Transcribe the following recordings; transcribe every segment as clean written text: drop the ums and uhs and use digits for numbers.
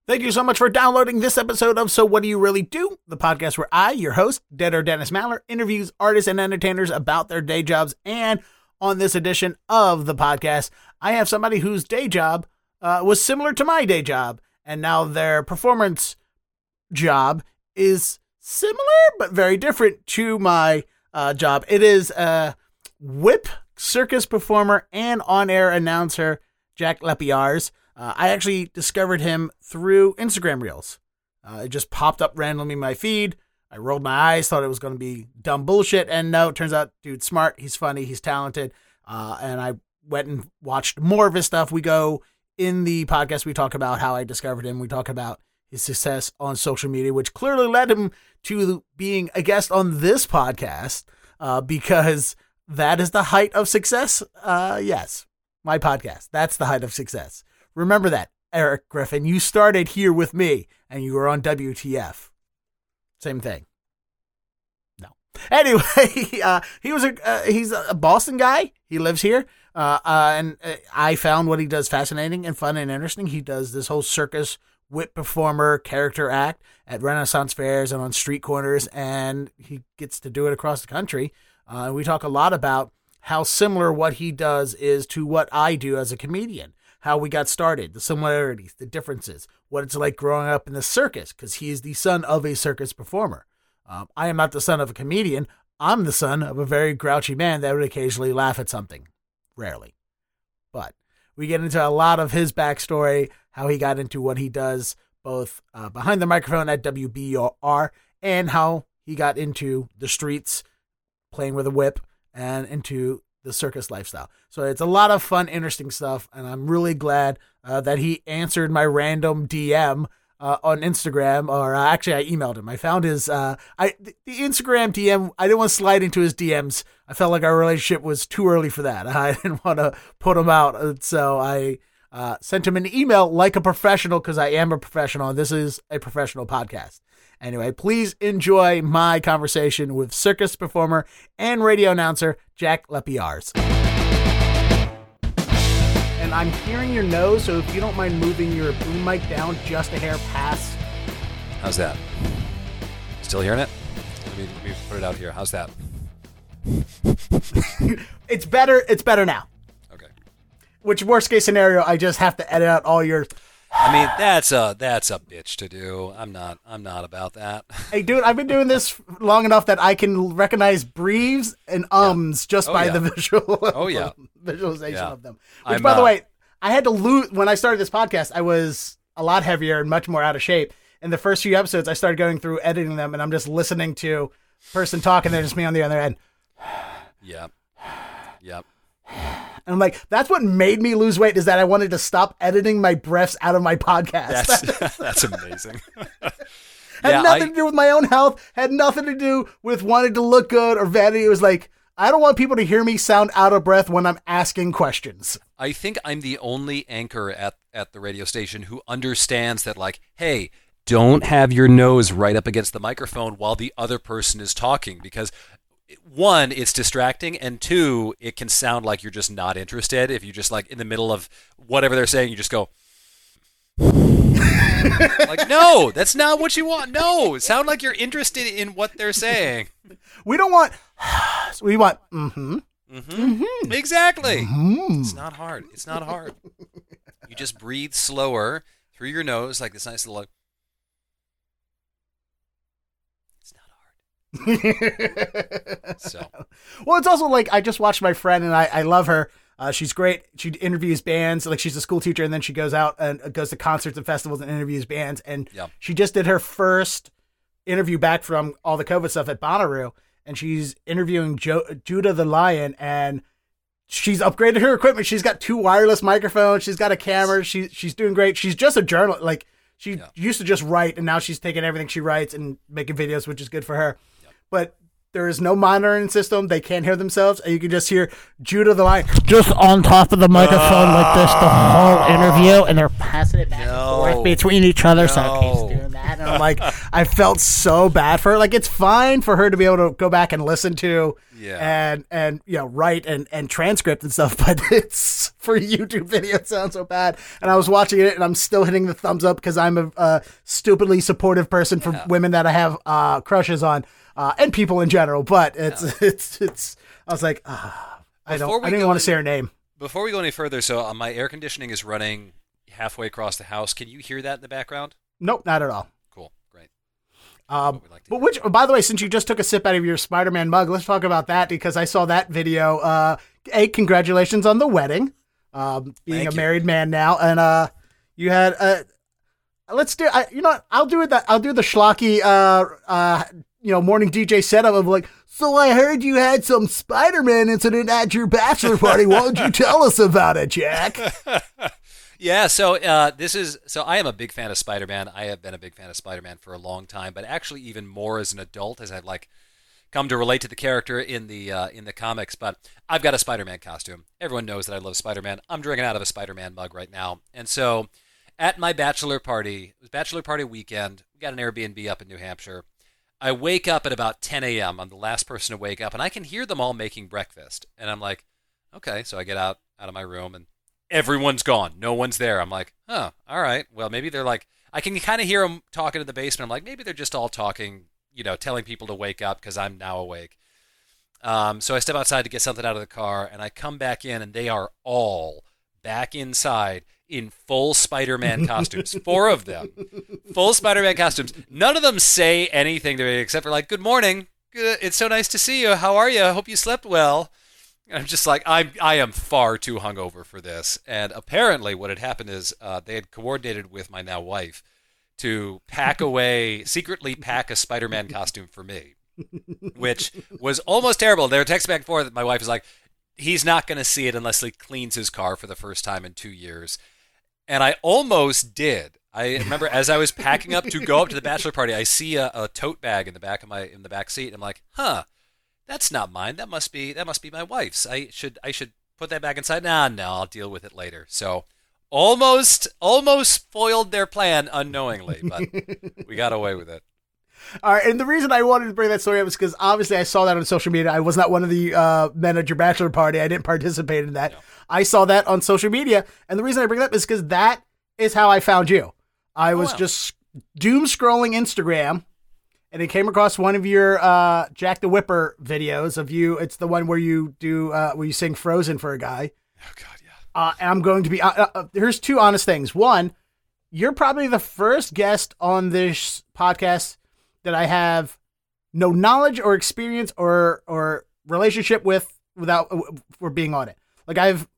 Thank you so much for downloading this episode of So What Do You Really Do? The podcast where I, your host, Dead or Dennis Maller, interviews artists and entertainers about their day jobs. And on this edition of the podcast, I have somebody whose day job was similar to my day job. And now their performance job is similar but very different to my job. It is whip circus performer and on-air announcer Jack Lapierre. I actually discovered him through Instagram Reels. It just popped up randomly in my feed. I rolled my eyes, thought it was going to be dumb bullshit, and no, it turns out dude's smart, he's funny, he's talented, and I went and watched more of his stuff. We go in the podcast, we talk about how I discovered him, we talk about his success on social media, which clearly led him to being a guest on this podcast, because that is the height of success. Yes, my podcast, that's the height of success. Remember that, Eric Griffin. You started here with me, and you were on WTF. Same thing. No. Anyway, he's a Boston guy. He lives here, and I found what he does fascinating and fun and interesting. He does this whole circus whip performer character act at Renaissance fairs and on street corners, and he gets to do it across the country. We talk a lot about how similar what he does is to what I do as a comedian. How we got started, the similarities, the differences, what it's like growing up in the circus, because he is the son of a circus performer. I am not the son of a comedian. I'm the son of a very grouchy man that would occasionally laugh at something. Rarely. But we get into a lot of his backstory, how he got into what he does, both behind the microphone at WBR, and how he got into the streets, playing with a whip, and into the circus lifestyle. So it's a lot of fun, interesting stuff, and I'm really glad that he answered my random DM on Instagram, or actually I emailed him. I found his the Instagram DM. I didn't want to slide into his DMs. I felt like our relationship was too early for that. I didn't want to put him out, so I sent him an email like a professional, because I am a professional, and this is a professional podcast. Anyway, please enjoy my conversation with circus performer and radio announcer Jack Lapierre. And I'm hearing your nose, so if you don't mind moving your boom mic down just a hair past. How's that? Still hearing it? Let me put it out here. How's that? It's better. It's better now. Okay. Which, worst case scenario, I just have to edit out all your... I mean, that's a bitch to do. I'm not about that. Hey, dude, I've been doing this long enough that I can recognize breathes and ums just by the visualization of them. Which, by the way, I had to lose when I started this podcast. I was a lot heavier and much more out of shape. In the first few episodes, I started going through editing them, and I'm just listening to person talking. There's just me on the other end. Yep. And I'm like, that's what made me lose weight, is that I wanted to stop editing my breaths out of my podcast. That's amazing. Had nothing to do with my own health, had nothing to do with wanting to look good or vanity. It was like, I don't want people to hear me sound out of breath when I'm asking questions. I think I'm the only anchor at the radio station who understands that, like, hey, don't have your nose right up against the microphone while the other person is talking, because... one, it's distracting, and two, it can sound like you're just not interested. If you just, like, in the middle of whatever they're saying, you just go, like, no, that's not what you want. No, sound like you're interested in what they're saying. We don't want, we want, Exactly. Mm-hmm. It's not hard. You just breathe slower through your nose, like this nice little, like, so. Well, it's also like, I just watched my friend, and I love her. She's great. She interviews bands. Like, she's a school teacher, and then she goes out and goes to concerts and festivals and interviews bands. And she just did her first interview back from all the COVID stuff at Bonnaroo, and she's interviewing Judah the Lion, and she's upgraded her equipment. She's got 2 wireless microphones. She's got a camera. She's doing great. She's just a journalist. Like, she used to just write, and now she's taking everything she writes and making videos, which is good for her. But there is no monitoring system. They can't hear themselves. And you can just hear Judah the Lion just on top of the microphone like this the whole interview. And they're passing it back and forth between each other. So it keeps doing that. And I'm like, I felt so bad for her. Like, it's fine for her to be able to go back and listen to and write and transcript and stuff, but it's for a YouTube video, it sounds so bad. And I was watching it and I'm still hitting the thumbs up because I'm a stupidly supportive person for women that I have crushes on and people in general. But it's I was like, I didn't want to say her name. Before we go any further, so my air conditioning is running halfway across the house. Can you hear that in the background? Nope, not at all. Cool, great. But by the way, since you just took a sip out of your Spider-Man mug, let's talk about that because I saw that video. Congratulations on the wedding, being a married man now, and you had let's do. I'll do it. I'll do the schlocky, morning DJ setup of like. So I heard you had some Spider-Man incident at your bachelor party. Why don't you tell us about it, Jack? Yeah, so I am a big fan of Spider-Man. I have been a big fan of Spider-Man for a long time, but actually even more as an adult as I've come to relate to the character in the comics. But I've got a Spider-Man costume. Everyone knows that I love Spider-Man. I'm drinking out of a Spider-Man mug right now. And so at my bachelor party, it was bachelor party weekend. We got an Airbnb up in New Hampshire. I wake up at about 10 a.m. I'm the last person to wake up, and I can hear them all making breakfast. And I'm like, okay. So I get out of my room, and everyone's gone. No one's there. I'm like, oh, all right. Well, maybe they're like, I can kind of hear them talking in the basement. I'm like, maybe they're just all talking, telling people to wake up because I'm now awake. So I step outside to get something out of the car, and I come back in, and they are all back inside in full Spider-Man costumes. 4 of them. Full Spider-Man costumes. None of them say anything to me except for like, good morning. It's so nice to see you. How are you? I hope you slept well. And I'm just like, I am far too hungover for this. And apparently what had happened is they had coordinated with my now wife to secretly pack a Spider-Man costume for me, which was almost terrible. They were texting back and forth. My wife was like, he's not going to see it unless he cleans his car for the first time in 2 years. And I almost did. I remember as I was packing up to go up to the bachelor party, I see a tote bag in the back seat. I'm like, that's not mine. That must be my wife's. I should put that back inside. No, I'll deal with it later. So almost foiled their plan unknowingly, but we got away with it. All right, and the reason I wanted to bring that story up is because obviously I saw that on social media. I was not one of the men at your bachelor party. I didn't participate in that. No. I saw that on social media, and the reason I bring it up is because that is how I found you. I was just doom scrolling Instagram, and I came across one of your Jack the Whipper videos of you. It's the one where you do where you sing Frozen for a guy. Oh God, yeah. And I'm going to be here's 2 honest things. One, you're probably the first guest on this podcast that I have no knowledge or experience or relationship with without for being on it. Like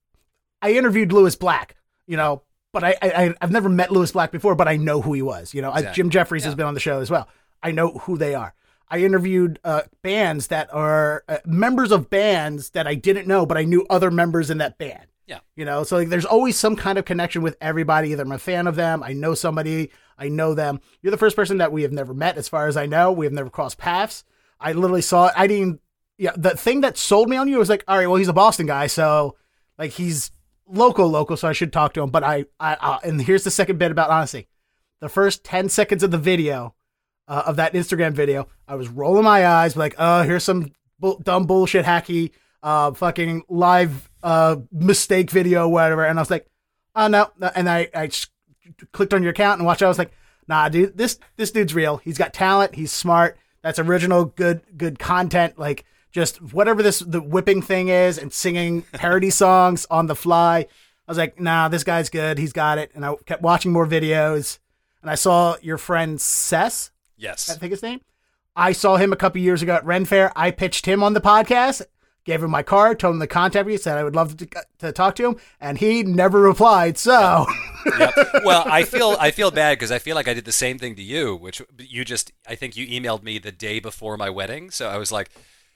I interviewed Lewis Black, but I've never met Lewis Black before, but I know who he was. Exactly. Jim Jeffries has been on the show as well. I know who they are. I interviewed bands that are members of bands that I didn't know, but I knew other members in that band. Yeah. So there's always some kind of connection with everybody. Either I'm a fan of them, I know somebody, I know them. You're the first person that we have never met, as far as I know. We have never crossed paths. I literally saw it. The thing that sold me on you was like, all right, well, he's a Boston guy, so like he's local, so I should talk to him. But I and here's the second bit about honesty. The first 10 seconds of the video, of that Instagram video, I was rolling my eyes, like, here's some dumb bullshit hacky, fucking live mistake video, whatever. And I was like, oh no. And I clicked on your account and watched. I was like, nah, dude, this dude's real. He's got talent. He's smart. That's original, good content. Like just whatever the whipping thing is and singing parody songs on the fly. I was like, nah, this guy's good. He's got it. And I kept watching more videos and I saw your friend Sess. Yes. I think his name. I saw him a couple years ago at Ren Fair. I pitched him on the podcast. Gave him my card, told him to contact me, said I would love to talk to him, and he never replied. So, yep. Well, I feel bad because I feel like I did the same thing to you, which I think you emailed me the day before my wedding. So I was like,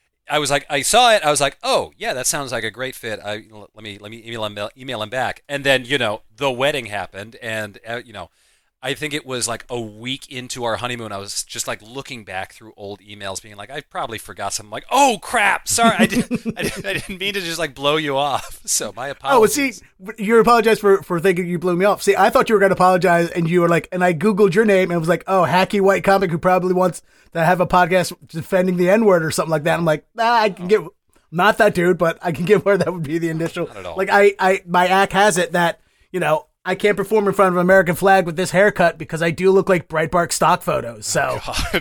I saw it, I was like, oh yeah, that sounds like a great fit. Let me email him back, and then the wedding happened, and I think it was like a week into our honeymoon. I was just like looking back through old emails, being like, I probably forgot something. Like, oh crap, sorry, I didn't mean to just like blow you off. So my apologies. Oh, see, you apologize for thinking you blew me off. See, I thought you were going to apologize, and you were like, and I Googled your name and it was like, oh, hacky white comic who probably wants to have a podcast defending the N-word or something like that. I'm like, I can get, not that dude, but I can get where that would be the initial. Not at all. Like my act has it that, I can't perform in front of an American flag with this haircut because I do look like Breitbart stock photos. So,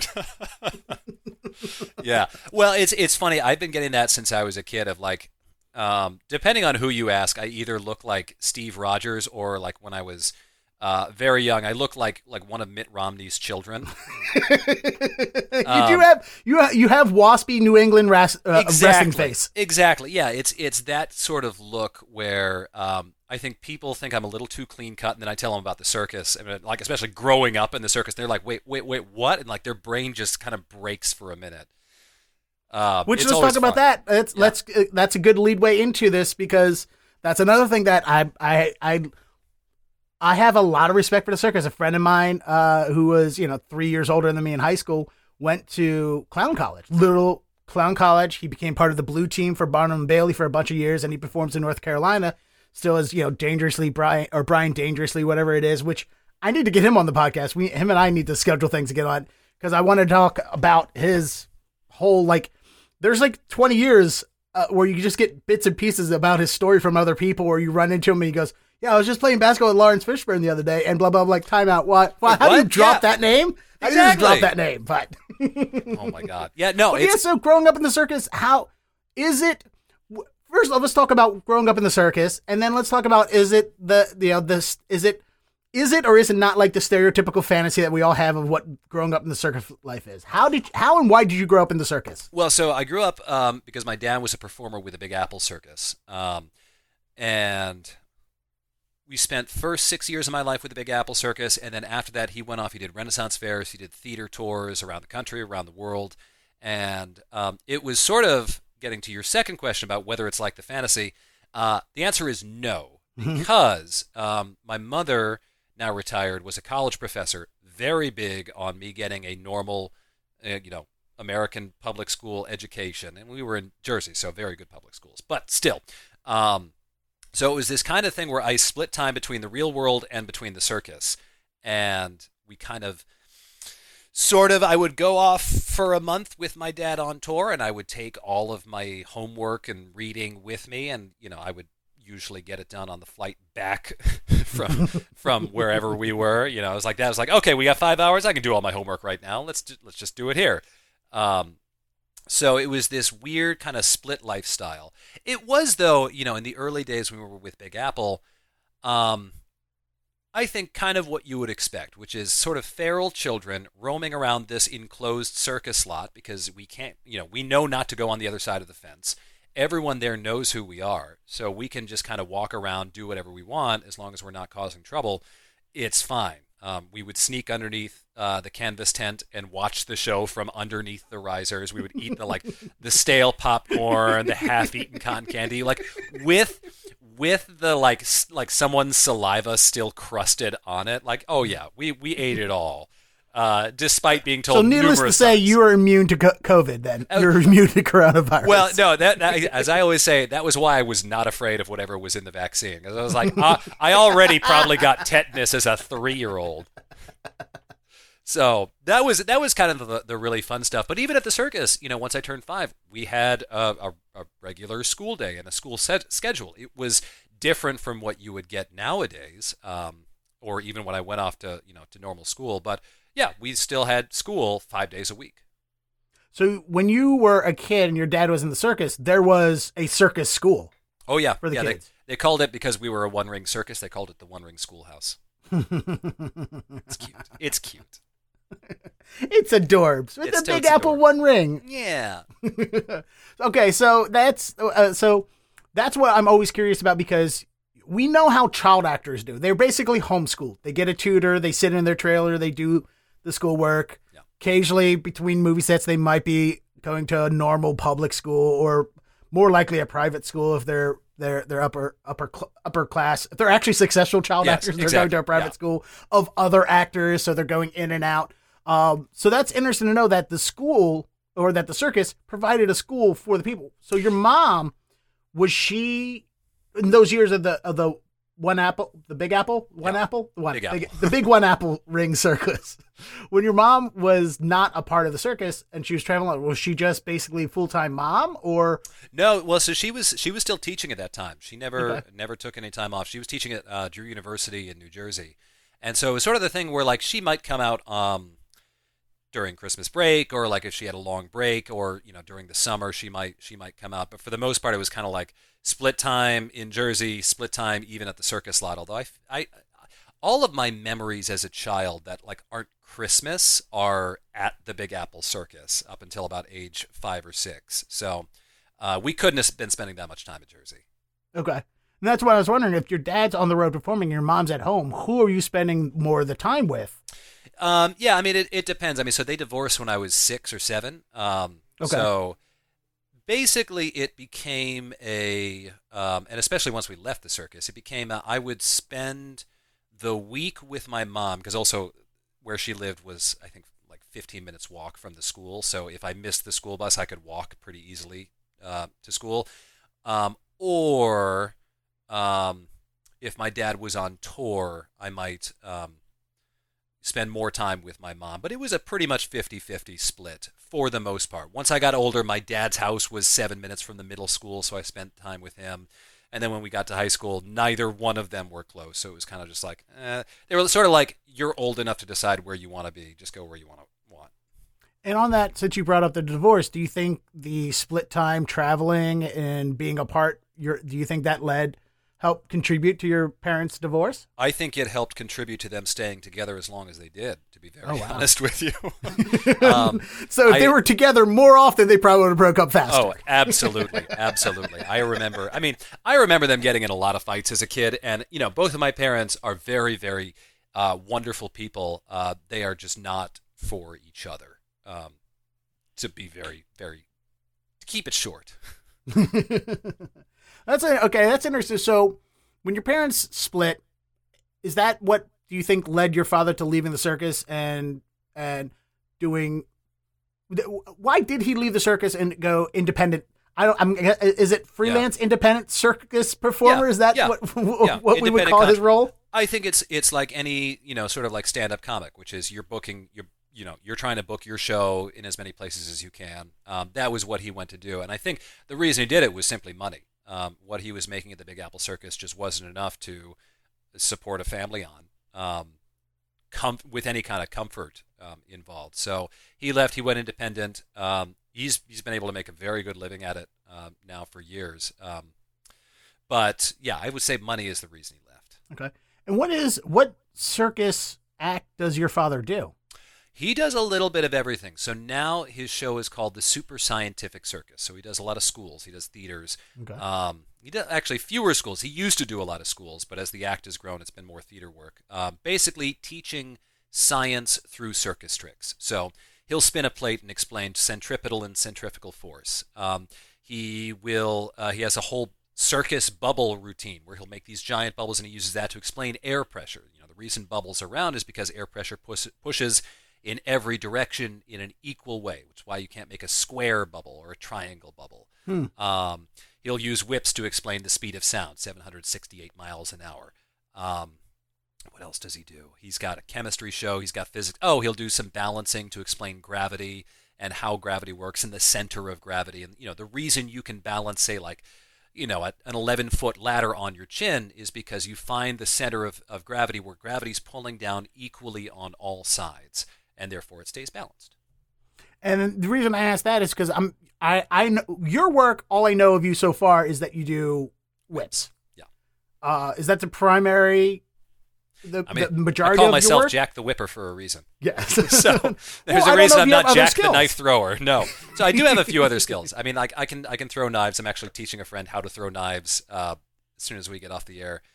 yeah. Well, it's funny. I've been getting that since I was a kid. Of like, depending on who you ask, I either look like Steve Rogers or like when I was very young, I look like one of Mitt Romney's children. you have waspy New England wrestling face. Exactly. Yeah. It's that sort of look where I think people think I'm a little too clean cut, and then I tell them about the circus, and like especially growing up in the circus, they're like, wait, what? And like their brain just kind of breaks for a minute. Which let's talk about that. That's a good lead way into this, because that's another thing that I have a lot of respect for the circus. A friend of mine who was 3 years older than me in high school went to clown college, little clown college. He became part of the blue team for Barnum and Bailey for a bunch of years, and he performs in North Carolina. Still as, Dangerously Brian, or Brian Dangerously, whatever it is, which I need to get him on the podcast. Him and I need to schedule things to get on, because I want to talk about his whole, there's 20 years where you just get bits and pieces about his story from other people, where you run into him and he goes, yeah, I was just playing basketball with Lawrence Fishburne the other day, and blah, blah, blah, time out. What? How do you drop that name? Exactly. I just drop that name, but. Oh my God. Yeah, no. So growing up in the circus, how is it? First, let's talk about growing up in the circus, and then let's talk about, is it is it or is it not like the stereotypical fantasy that we all have of what growing up in the circus life is? How and why did you grow up in the circus? Well, so I grew up because my dad was a performer with the Big Apple Circus, and we spent first 6 years of my life with the Big Apple Circus, and then after that he went off. He did Renaissance fairs, he did theater tours around the country, around the world, and it was sort of. Getting to your second question about whether it's like the fantasy, the answer is no, because my mother, now retired, was a college professor, very big on me getting a normal, American public school education, and we were in Jersey, so very good public schools, but still. So it was this kind of thing where I split time between the real world and between the circus, and we kind of. I would go off for a month with my dad on tour, and I would take all of my homework and reading with me, and I would usually get it done on the flight back from wherever we were. I was like that. I was like, okay, we got 5 hours. I can do all my homework right now. Let's just do it here. So it was this weird kind of split lifestyle. It was, though, in the early days when we were with Big Apple. I think kind of what you would expect, which is sort of feral children roaming around this enclosed circus lot, because we can't, we know not to go on the other side of the fence. Everyone there knows who we are, so we can just kind of walk around, do whatever we want, as long as we're not causing trouble. It's fine. We would sneak underneath the canvas tent and watch the show from underneath the risers. We would eat the stale popcorn, the half-eaten cotton candy, with the like someone's saliva still crusted on it. Oh yeah, we ate it all, despite being told. So needless to say, times. You are immune to COVID. Then you're immune to coronavirus. Well, no, that as I always say, that was why I was not afraid of whatever was in the vaccine. Because I was like, I already probably got tetanus as a 3-year-old. So that was kind of the really fun stuff. But even at the circus, once I turned 5, we had a regular school day and a school schedule. It was different from what you would get nowadays, or even when I went off to to normal school. But yeah, we still had school 5 days a week. So when you were a kid and your dad was in the circus, there was a circus school. Oh yeah, for the kids. They called it, because we were a one-ring circus, they called it the One-Ring Schoolhouse. It's cute. It's cute. It's adorbs with the Big Apple One Ring. Yeah. Okay, so that's what I'm always curious about, because we know how child actors do. They're basically homeschooled. They get a tutor, they sit in their trailer, they do the schoolwork. Yeah. Occasionally, between movie sets, they might be going to a normal public school, or more likely a private school if they're they're upper class. They're actually successful child actors. They're going to a private school of other actors, so they're going in and out. So that's interesting to know that the school or that the circus provided a school for the people. So your mom, was she in those years of the One Apple, the Big Apple, the Big One Apple Ring Circus? When your mom was not a part of the circus and she was traveling, was she just basically full-time mom, or? No, well, so she was still teaching at that time. She never took any time off. She was teaching at Drew University in New Jersey, and so it was sort of the thing where like she might come out during Christmas break, or like if she had a long break, or during the summer she might come out. But for the most part, it was kind of like split time in Jersey, split time even at the circus lot. Although I all of my memories as a child that like aren't Christmas are at the Big Apple Circus up until about age 5 or 6. So we couldn't have been spending that much time in Jersey. Okay. And that's why I was wondering, if your dad's on the road performing, your mom's at home, who are you spending more of the time with? Yeah, I mean, it depends. I mean, so they divorced when I was 6 or 7. So basically it became and especially once we left the circus, it became I would spend the week with my mom, because also where she lived was, I think, like 15 minutes walk from the school. So if I missed the school bus, I could walk pretty easily to school. Or if my dad was on tour, I might spend more time with my mom. But it was a pretty much 50-50 split for the most part. Once I got older, my dad's house was 7 minutes from the middle school, so I spent time with him. And then when we got to high school, neither one of them were close. So it was kind of just like, they were sort of like, you're old enough to decide where you want to be. Just go where you want. And on that, since you brought up the divorce, do you think the split time traveling and being apart, do you think that helped contribute to your parents' divorce? I think it helped contribute to them staying together as long as they did, to be very honest with you. So if they were together more often, they probably would have broke up faster. Oh, absolutely. Absolutely. I remember them getting in a lot of fights as a kid. And, both of my parents are very, very wonderful people. They are just not for each other, to be very, very, to keep it short. That's interesting. So when your parents split, is that what do you think led your father to leaving the circus and doing? Why did he leave the circus and go independent? Is it freelance independent circus performer? Is that what we would call his role? I think it's like any, sort of like stand-up comic, which is you're trying to book your show in as many places as you can. That was what he went to do. And I think the reason he did it was simply money. What he was making at the Big Apple Circus just wasn't enough to support a family on, with any kind of comfort involved. So he left. He went independent. He's been able to make a very good living at it now for years. But yeah, I would say money is the reason he left. Okay. And what circus act does your father do? He does a little bit of everything. So now his show is called the Super Scientific Circus. So he does a lot of schools. He does theaters. Okay. He does actually fewer schools. He used to do a lot of schools, but as the act has grown, it's been more theater work. Basically teaching science through circus tricks. So he'll spin a plate and explain centripetal and centrifugal force. He has a whole circus bubble routine where he'll make these giant bubbles, and he uses that to explain air pressure. The reason bubbles are round is because air pressure pushes in every direction in an equal way, which is why you can't make a square bubble or a triangle bubble. He'll use whips to explain the speed of sound, 768 miles an hour. What else does he do? He's got a chemistry show. He's got physics. Oh, he'll do some balancing to explain gravity and how gravity works and the center of gravity. And, the reason you can balance, say, like, an 11-foot ladder on your chin is because you find the center of gravity where gravity's pulling down equally on all sides, and therefore it stays balanced. And the reason I ask that is because I know your work. All I know of you so far is that you do whips. Yeah. Is that the primary? The majority I call of myself your work? Jack the Whipper for a reason. Yes. So there's a reason I'm not Jack the Knife Thrower. No. So I do have a few other skills. I mean, I can throw knives. I'm actually teaching a friend how to throw knives as soon as we get off the air.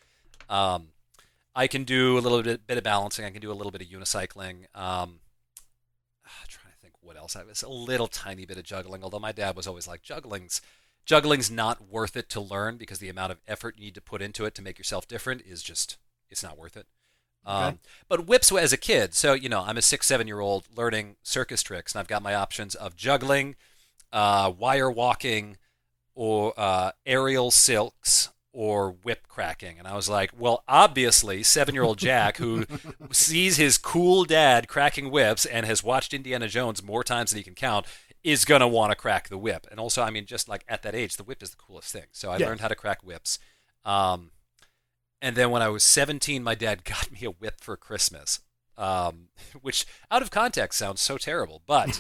I can do a little bit of balancing. I can do a little bit of unicycling. I'm trying to think what else. I was a little tiny bit of juggling, although my dad was always like, juggling's juggling's not worth it to learn because the amount of effort you need to put into it to make yourself different is just, it's not worth it. Okay. But whips as a kid, so I'm a 6-7-year-old learning circus tricks, and I've got my options of juggling, wire walking, or aerial silks, or whip cracking. And I was like, well, obviously, 7-year-old Jack, who sees his cool dad cracking whips and has watched Indiana Jones more times than he can count, is going to want to crack the whip. And also, I mean, just like at that age, the whip is the coolest thing. So I learned how to crack whips. And then when I was 17, my dad got me a whip for Christmas, which out of context sounds so terrible, but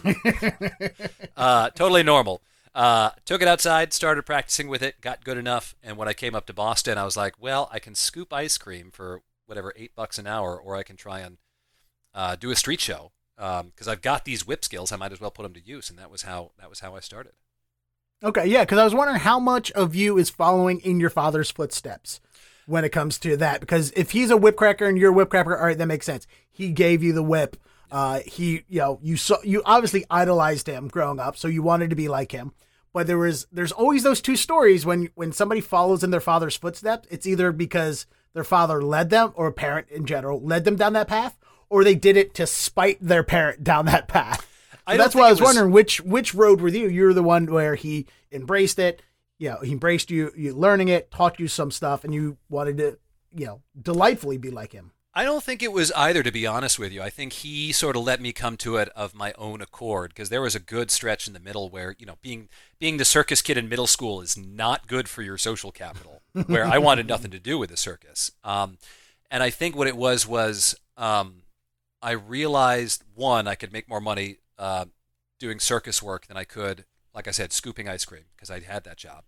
totally normal. Took it outside, started practicing with it, got good enough. And when I came up to Boston, I was like, well, I can scoop ice cream for whatever, $8 an hour, or I can try and do a street show. Because I've got these whip skills, I might as well put them to use. And that was how I started. Okay. Yeah. Cause I was wondering how much of you is following in your father's footsteps when it comes to that, because if he's a whip cracker and you're a whip cracker, all right, that makes sense. He gave you the whip. You obviously idolized him growing up, so you wanted to be like him. But there's always those two stories when somebody follows in their father's footsteps. It's either because their father led them, or a parent in general led them down that path, or they did it to spite their parent down that path. So that's why I was wondering which road were you? You're the one where he embraced it. He embraced you learning it, taught you some stuff, and you wanted to, delightfully be like him. I don't think it was either, to be honest with you. I think he sort of let me come to it of my own accord, because there was a good stretch in the middle where, being the circus kid in middle school is not good for your social capital, where I wanted nothing to do with the circus. And I think what it was I realized, one, I could make more money doing circus work than I could, like I said, scooping ice cream, because I had that job.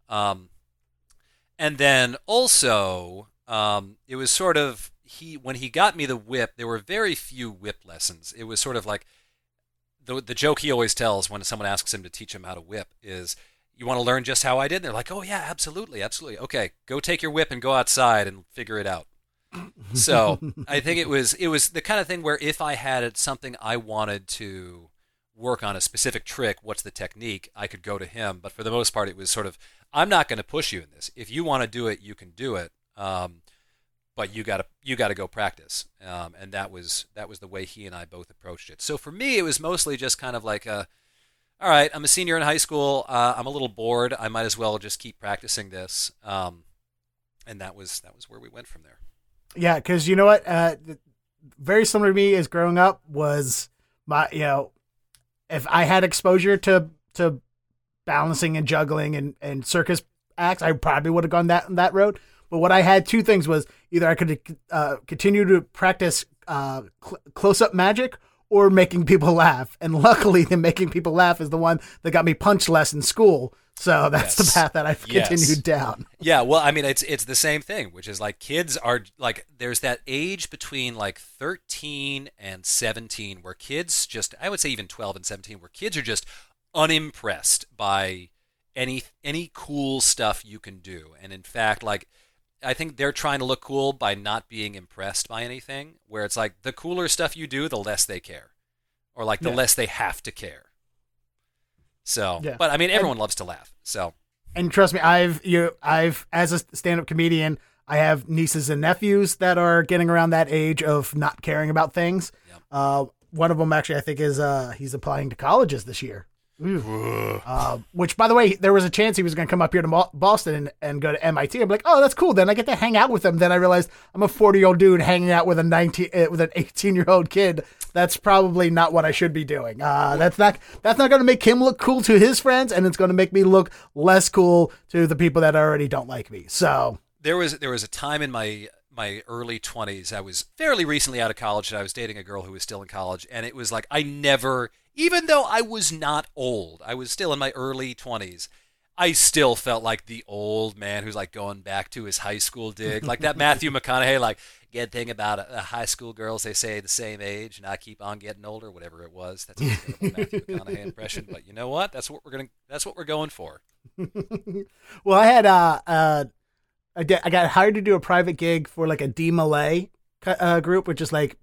And then also, it was sort of, when he got me the whip, there were very few whip lessons. It was sort of like, the joke he always tells when someone asks him to teach him how to whip is, you want to learn just how I did? And they're like, oh yeah, absolutely. Okay, go take your whip and go outside and figure it out. So I think it was the kind of thing where if I had something I wanted to work on, a specific trick, what's the technique, I could go to him. But for the most part, it was sort of, I'm not going to push you in this. If you want to do it, you can do it. But you got to go practice. And that was the way he and I both approached it. So for me, it was mostly just kind of like, all right, I'm a senior in high school. I'm a little bored. I might as well just keep practicing this. And that was where we went from there. Yeah, because you know what? Very similar to me as growing up was my, if I had exposure to balancing and juggling and circus acts, I probably would have gone that road. But what I had two things was either I could continue to practice close-up magic or making people laugh. And luckily, the making people laugh is the one that got me punch less in school. So that's the path that I've continued down. Yeah, well, I mean, it's the same thing, which is like kids are like, there's that age between like 13 and 17 where kids just, I would say even 12 and 17, where kids are just unimpressed by any cool stuff you can do. And in fact, like, I think they're trying to look cool by not being impressed by anything, where it's like the cooler stuff you do, the less they care, or like the less they have to care. So, but I mean, everyone loves to laugh. So, and trust me, I've as a stand-up comedian, I have nieces and nephews that are getting around that age of not caring about things. Yep. One of them actually, I think, is he's applying to colleges this year. Which, by the way, there was a chance he was going to come up here to Boston and go to MIT. I'm like, oh, that's cool. Then I get to hang out with him. Then I realized I'm a 40-year-old dude hanging out with an 18-year-old kid. That's probably not what I should be doing. That's not going to make him look cool to his friends, and it's going to make me look less cool to the people that already don't like me. So there was a time in my early 20s. I was fairly recently out of college, and I was dating a girl who was still in college, and it was like even though I was not old, I was still in my early 20s, I still felt like the old man who's like going back to his high school dig. Like that Matthew McConaughey, like, good thing about high school girls, they say the same age and I keep on getting older, whatever it was. That's a Matthew McConaughey impression. But you know what? That's what we're going for. Well, I had I got hired to do a private gig for like a DMLA group, which is like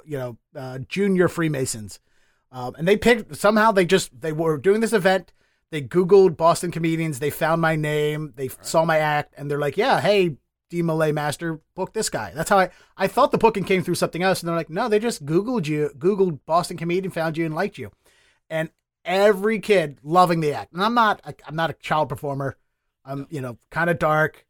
junior Freemasons. And they picked, somehow they were doing this event. They Googled Boston comedians. They found my name. They saw my act, and they're like, yeah, hey, D. Malay Master, book this guy. That's how I thought the booking came through something else. And they're like, no, they just Googled Boston comedian, found you and liked you. And every kid loving the act. And I'm not a child performer. I'm, kind of dark,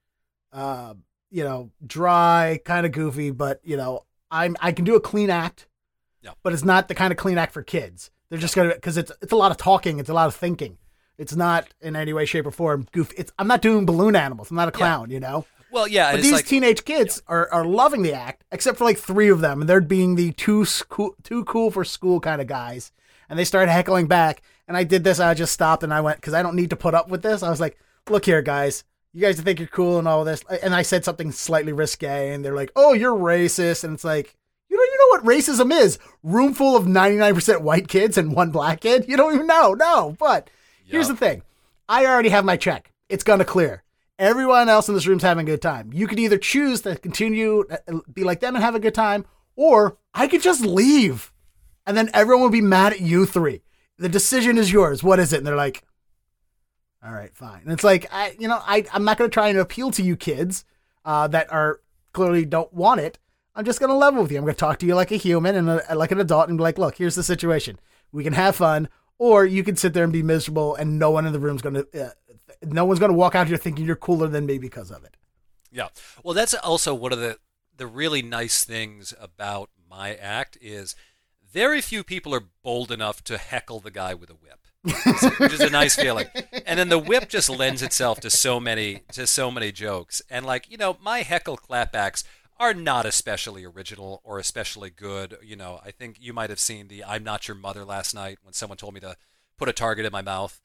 dry, kind of goofy, but I can do a clean act, but it's not the kind of clean act for kids. They're just going to, cause it's a lot of talking. It's a lot of thinking. It's not in any way, shape or form goofy. I'm not doing balloon animals. I'm not a clown, Well, yeah. But these teenage kids are loving the act, except for like 3 of them. And they're being the too cool for school kind of guys. And they started heckling back. And I did this. I just stopped and I went, cause I don't need to put up with this. I was like, look here, guys. You guys think you're cool and all this. And I said something slightly risque and they're like, oh, you're racist. And it's like, you know what racism is? Room full of 99% white kids and 1 black kid. You don't even know. No, but here's the thing. I already have my check. It's going to clear. Everyone else in this room's having a good time. You could either choose to continue, be like them and have a good time, or I could just leave. And then everyone would be mad at you 3. The decision is yours. What is it? And they're like, all right, fine. And it's like, I'm not going to try and appeal to you kids that are clearly don't want it. I'm just going to level with you. I'm going to talk to you like a human and like an adult and be like, look, here's the situation. We can have fun, or you can sit there and be miserable and no one in the room's going to, no one's going to walk out here thinking you're cooler than me because of it. Yeah. Well, that's also one of the really nice things about my act is very few people are bold enough to heckle the guy with a whip. Which is a nice feeling. And then the whip just lends itself to so many jokes. And my heckle clapbacks are not especially original or especially good. I think you might have seen the I'm Not Your Mother last night when someone told me to put a target in my mouth.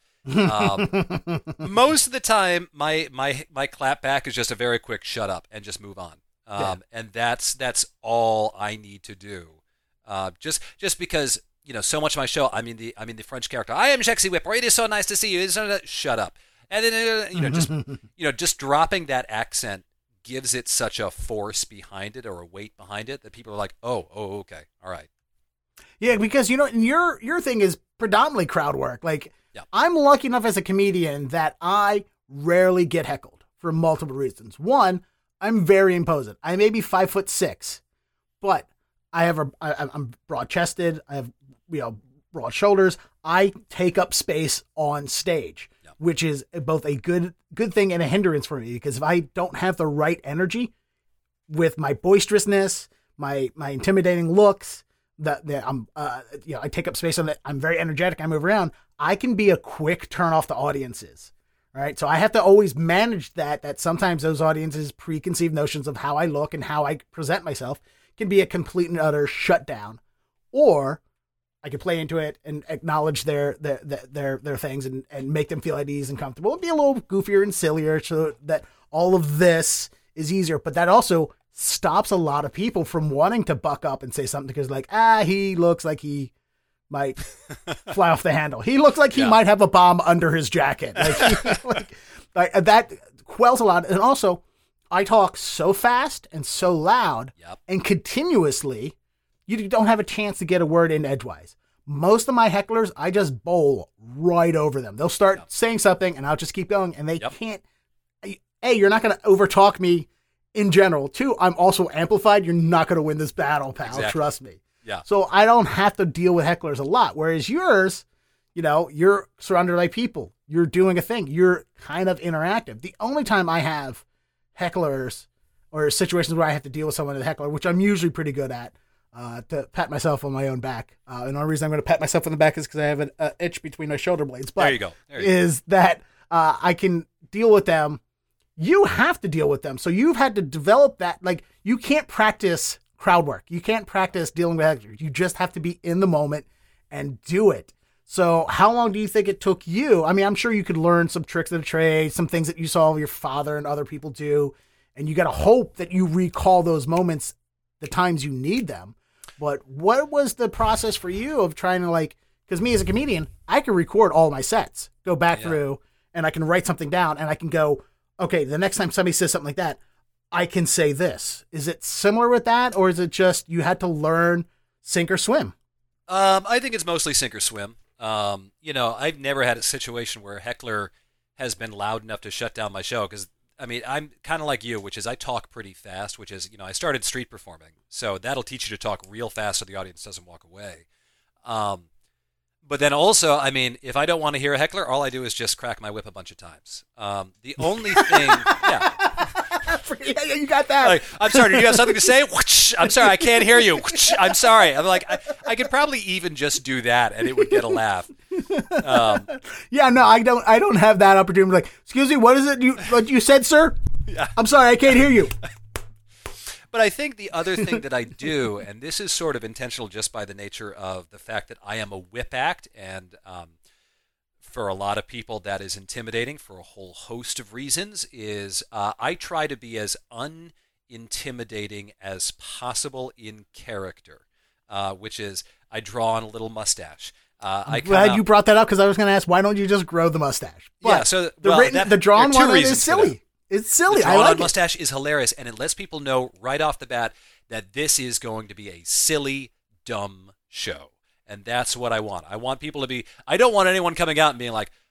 Most of the time, my clapback is just a very quick shut up and just move on. And that's all I need to do. Just because so much of my show, I'm in the French character. I am Jexy Whip, or it is so nice to see you. Shut up. And then just dropping that accent gives it such a force behind it or a weight behind it that people are like, oh, okay, all right. Yeah, because your thing is predominantly crowd work. I'm lucky enough as a comedian that I rarely get heckled for multiple reasons. One, I'm very imposing. I may be 5'6", but I'm broad chested. I have broad shoulders. I take up space on stage, which is both a good thing and a hindrance for me, because if I don't have the right energy with my boisterousness, my intimidating looks, I take up space on that. I'm very energetic. I move around. I can be a quick turn off the audiences. Right. So I have to always manage that sometimes those audiences' preconceived notions of how I look and how I present myself can be a complete and utter shutdown, or I could play into it and acknowledge their things and make them feel at ease and comfortable and be a little goofier and sillier so that all of this is easier. But that also stops a lot of people from wanting to buck up and say something because he looks like he might fly off the handle. He looks like he might have a bomb under his jacket. That quells a lot. And also I talk so fast and so loud and continuously, you don't have a chance to get a word in edgewise. Most of my hecklers, I just bowl right over them. They'll start saying something and I'll just keep going, and they can't. A, you're not going to overtalk me in general. 2, I'm also amplified. You're not going to win this battle, pal. Exactly. Trust me. Yeah. So I don't have to deal with hecklers a lot. Whereas yours, you're surrounded by people. You're doing a thing. You're kind of interactive. The only time I have hecklers or situations where I have to deal with someone as a heckler, which I'm usually pretty good at, to pat myself on my own back. And the only reason I'm going to pat myself on the back is because I have an itch between my shoulder blades. But there you go. Is that I can deal with them. You have to deal with them. So you've had to develop that. You can't practice crowd work. You can't practice dealing with hecklers. You just have to be in the moment and do it. So how long do you think it took you? I mean, I'm sure you could learn some tricks of the trade, some things that you saw your father and other people do. And you got to hope that you recall those moments, the times you need them. But what was the process for you of trying to because me as a comedian, I can record all my sets, go back through, and I can write something down and I can go, okay, the next time somebody says something like that, I can say this. Is it similar with that? Or is it just you had to learn sink or swim? I think it's mostly sink or swim. I've never had a situation where a heckler has been loud enough to shut down my show because, I mean, I'm kind of like you, which is I talk pretty fast, which is, I started street performing. So that'll teach you to talk real fast so the audience doesn't walk away. But then also, I mean, if I don't want to hear a heckler, all I do is just crack my whip a bunch of times. The only thing, yeah. You got that. Like, I'm sorry, do you have something to say? I'm sorry, I can't hear you. I'm sorry. I'm like, I could probably even just do that and it would get a laugh. Yeah, no, I don't have that opportunity. Like, excuse me, what is it you said, sir? Yeah. I'm sorry, I can't hear you. But I think the other thing that I do, and this is sort of intentional just by the nature of the fact that I am a whip act, and for a lot of people that is intimidating for a whole host of reasons, is I try to be as unintimidating as possible in character, which is I draw on a little mustache. I'm glad you brought that up because I was going to ask, why don't you just grow the mustache? But yeah, so the drawn one is silly. It's silly. The I like on mustache is hilarious, and it lets people know right off the bat that this is going to be a silly, dumb show. And that's what I want. I want people to be... I don't want anyone coming out and being like,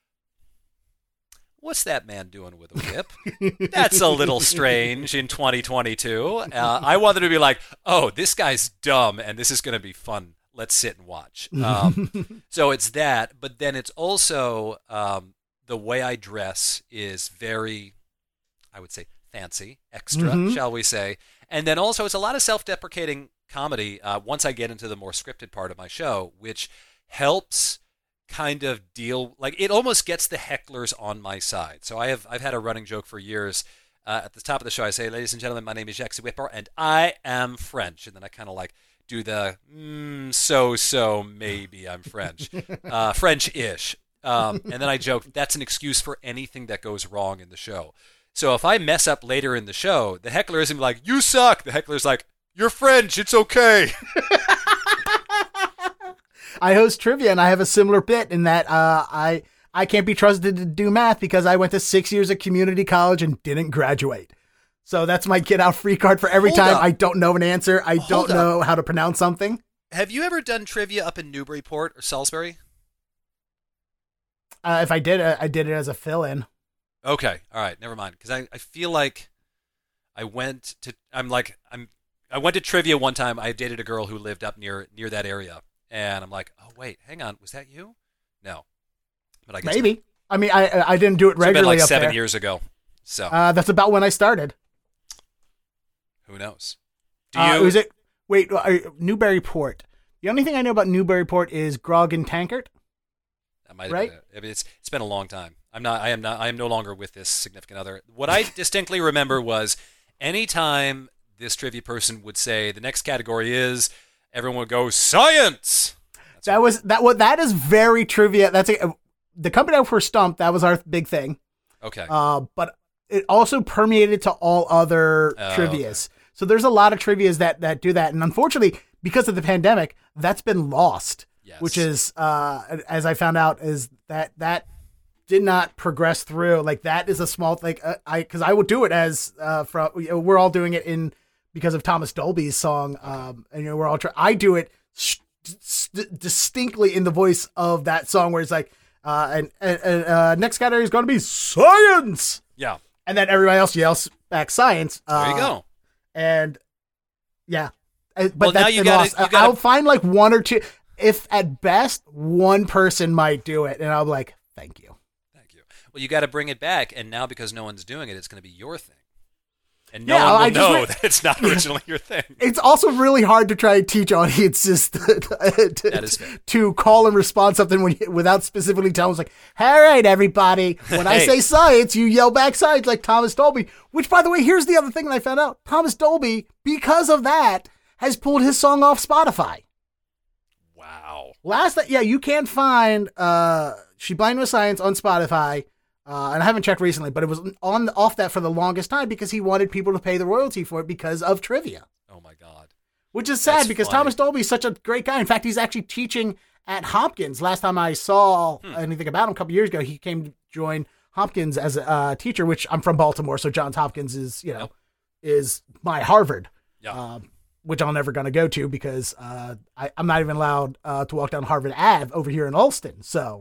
what's that man doing with a whip? That's a little strange in 2022. I want them to be like, oh, this guy's dumb, and this is going to be fun. Let's sit and watch. So it's that, but then it's also the way I dress is very... I would say fancy, extra, shall we say. And then also it's a lot of self-deprecating comedy once I get into the more scripted part of my show, which helps kind of deal, like it almost gets the hecklers on my side. So I've had a running joke for years. At the top of the show, I say, ladies and gentlemen, my name is Jacques Whipper, and I am French. And then I kind of like do the, so maybe I'm French. French-ish. And then I joke, that's an excuse for anything that goes wrong in the show. So if I mess up later in the show, the heckler isn't like, you suck. The heckler's like, you're French. It's okay. I host trivia, and I have a similar bit in that I can't be trusted to do math because I went to 6 years of community college and didn't graduate. So that's my get out free card for every time I don't know an answer. I don't know how to pronounce something. Have you ever done trivia up in Newburyport or Salisbury? If I did, I did it as a fill-in. Okay, all right, never mind. Because I feel like I went to trivia one time. I dated a girl who lived up near that area, and I'm like, oh wait, hang on, was that you? No, but I guess maybe. Not. I mean, I didn't do it regularly. It's been like up 7 years ago. So that's about when I started. Who knows? Was it? Wait, Newburyport. The only thing I know about Newburyport is Grog and Tankard. That might have been it. I mean, it's been a long time. I am no longer with this significant other. What I distinctly remember was anytime this trivia person would say the next category is, everyone would go science. That is very trivia. That's the company I first stumped. That was our big thing. Okay. But it also permeated to all other trivias. Okay. So there's a lot of trivias that do that, and unfortunately, because of the pandemic, that's been lost. Yes. Which is, as I found out, is that did not progress through. Like that is a small thing. Because I would do it as we're all doing it because of Thomas Dolby's song. And we're all I do it distinctly in the voice of that song where it's like, and next category is going to be science. Yeah. And then everybody else yells back science. There you go. And yeah, but well, now you got. I'll find like one or two. If at best one person might do it, and I'll be like, thank you. Well, you got to bring it back, and now because no one's doing it, it's going to be your thing. And no one will know that it's not originally your thing. It's also really hard to try and teach audiences to call and respond something without specifically telling us like, all right, everybody, when I say science, you yell back science like Thomas Dolby, which, by the way, here's the other thing that I found out. Thomas Dolby, because of that, has pulled his song off Spotify. Wow. You can find She Blind with Science on Spotify. And I haven't checked recently, but it was off that for the longest time because he wanted people to pay the royalty for it because of trivia. Oh my God. Which is sad because Thomas Dolby is such a great guy. In fact, he's actually teaching at Hopkins. Last time I saw anything about him a couple years ago, he came to join Hopkins as a teacher, which I'm from Baltimore. So Johns Hopkins is my Harvard. Yeah. which I'm never going to go to because I'm not even allowed to walk down Harvard Ave over here in Ulston. So,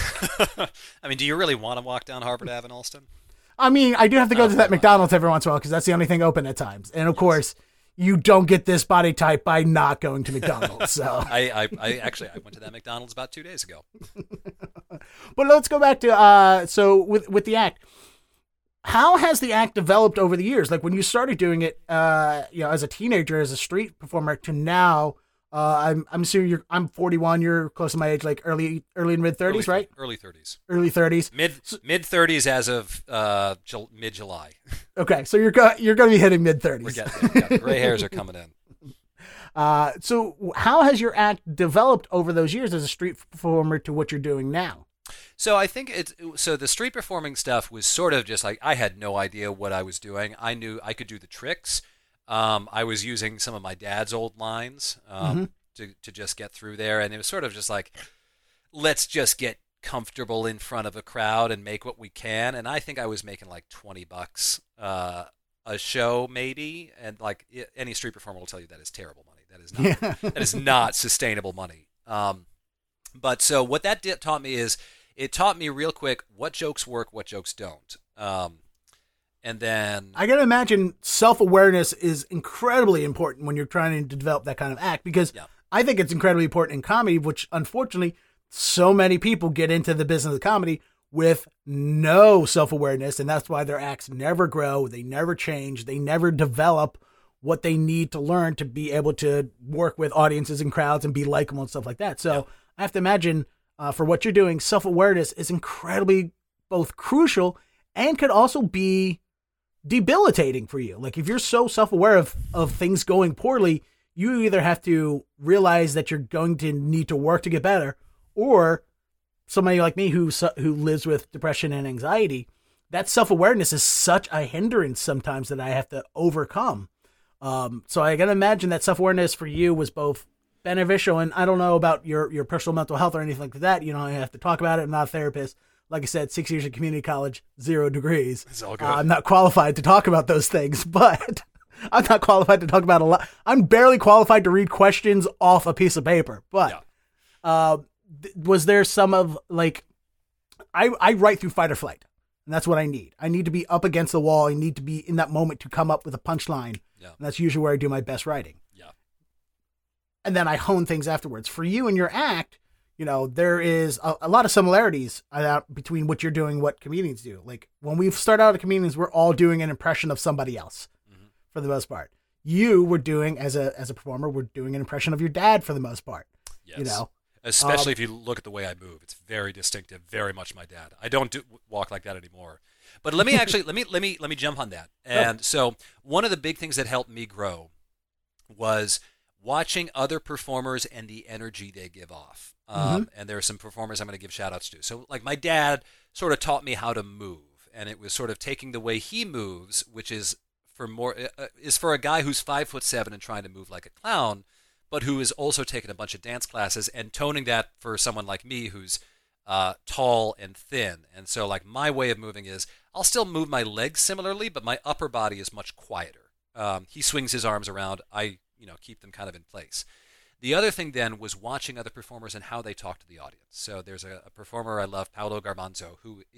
I mean, do you really want to walk down Harvard Ave in Ulston? I mean, I do have to go to that McDonald's every once in a while because that's the only thing open at times. And of course, you don't get this body type by not going to McDonald's. So I went to that McDonald's about 2 days ago. But let's go back to so with the act. How has the act developed over the years? Like when you started doing it, as a teenager, as a street performer, to now, I'm assuming I'm 41. You're close to my age, like early and mid 30s, right? Early 30s. Early 30s. Mid 30s as of mid July. Okay, so you're going to be hitting mid 30s. We're getting there. Gray hairs are coming in. So how has your act developed over those years as a street performer to what you're doing now? So I think the street performing stuff was sort of just like I had no idea what I was doing. I knew I could do the tricks. I was using some of my dad's old lines to just get through there, and it was sort of just like, let's just get comfortable in front of a crowd and make what we can. And I think I was making like $20 a show maybe, and like any street performer will tell you that is terrible money. That is not sustainable money. But so what that taught me is it taught me real quick what jokes work, what jokes don't. And then I got to imagine self-awareness is incredibly important when you're trying to develop that kind of act, because I think it's incredibly important in comedy, which unfortunately so many people get into the business of comedy with no self-awareness. And that's why their acts never grow. They never change. They never develop what they need to learn to be able to work with audiences and crowds and be likable and stuff like that. So I have to imagine for what you're doing, self-awareness is incredibly both crucial and could also be debilitating for you. Like if you're so self-aware of things going poorly, you either have to realize that you're going to need to work to get better, or somebody like me who lives with depression and anxiety, that self-awareness is such a hindrance sometimes that I have to overcome. So I gotta imagine that self-awareness for you was both beneficial, and I don't know about your personal mental health or anything like that. You know, I have to talk about it. I'm not a therapist. Like I said, 6 years of community college, 0 degrees. It's all good. I'm not qualified to talk about those things, but I'm not qualified to talk about a lot. I'm barely qualified to read questions off a piece of paper. But was there some of like, I write through fight or flight, and that's what I need. I need to be up against the wall. I need to be in that moment to come up with a punchline. Yeah. And that's usually where I do my best writing. Yeah. And then I hone things afterwards. For you and your act, you know, there is a lot of similarities between what you're doing and what comedians do. Like when we start out as comedians, we're all doing an impression of somebody else for the most part. You were doing, as a performer, we're doing an impression of your dad for the most part. Yes. You know, especially if you look at the way I move, it's very distinctive, very much my dad. I don't walk like that anymore. But let me actually let me jump on that. And so one of the big things that helped me grow was watching other performers and the energy they give off. And there are some performers I'm going to give shout outs to. So like my dad sort of taught me how to move, and it was sort of taking the way he moves, which is for a guy who's 5'7" and trying to move like a clown, but who is also taking a bunch of dance classes and toning that for someone like me who's tall and thin. And so like my way of moving is I'll still move my legs similarly, but my upper body is much quieter. He swings his arms around. I keep them kind of in place. The other thing then was watching other performers and how they talk to the audience. So there's a performer I love, Paolo Garbanzo,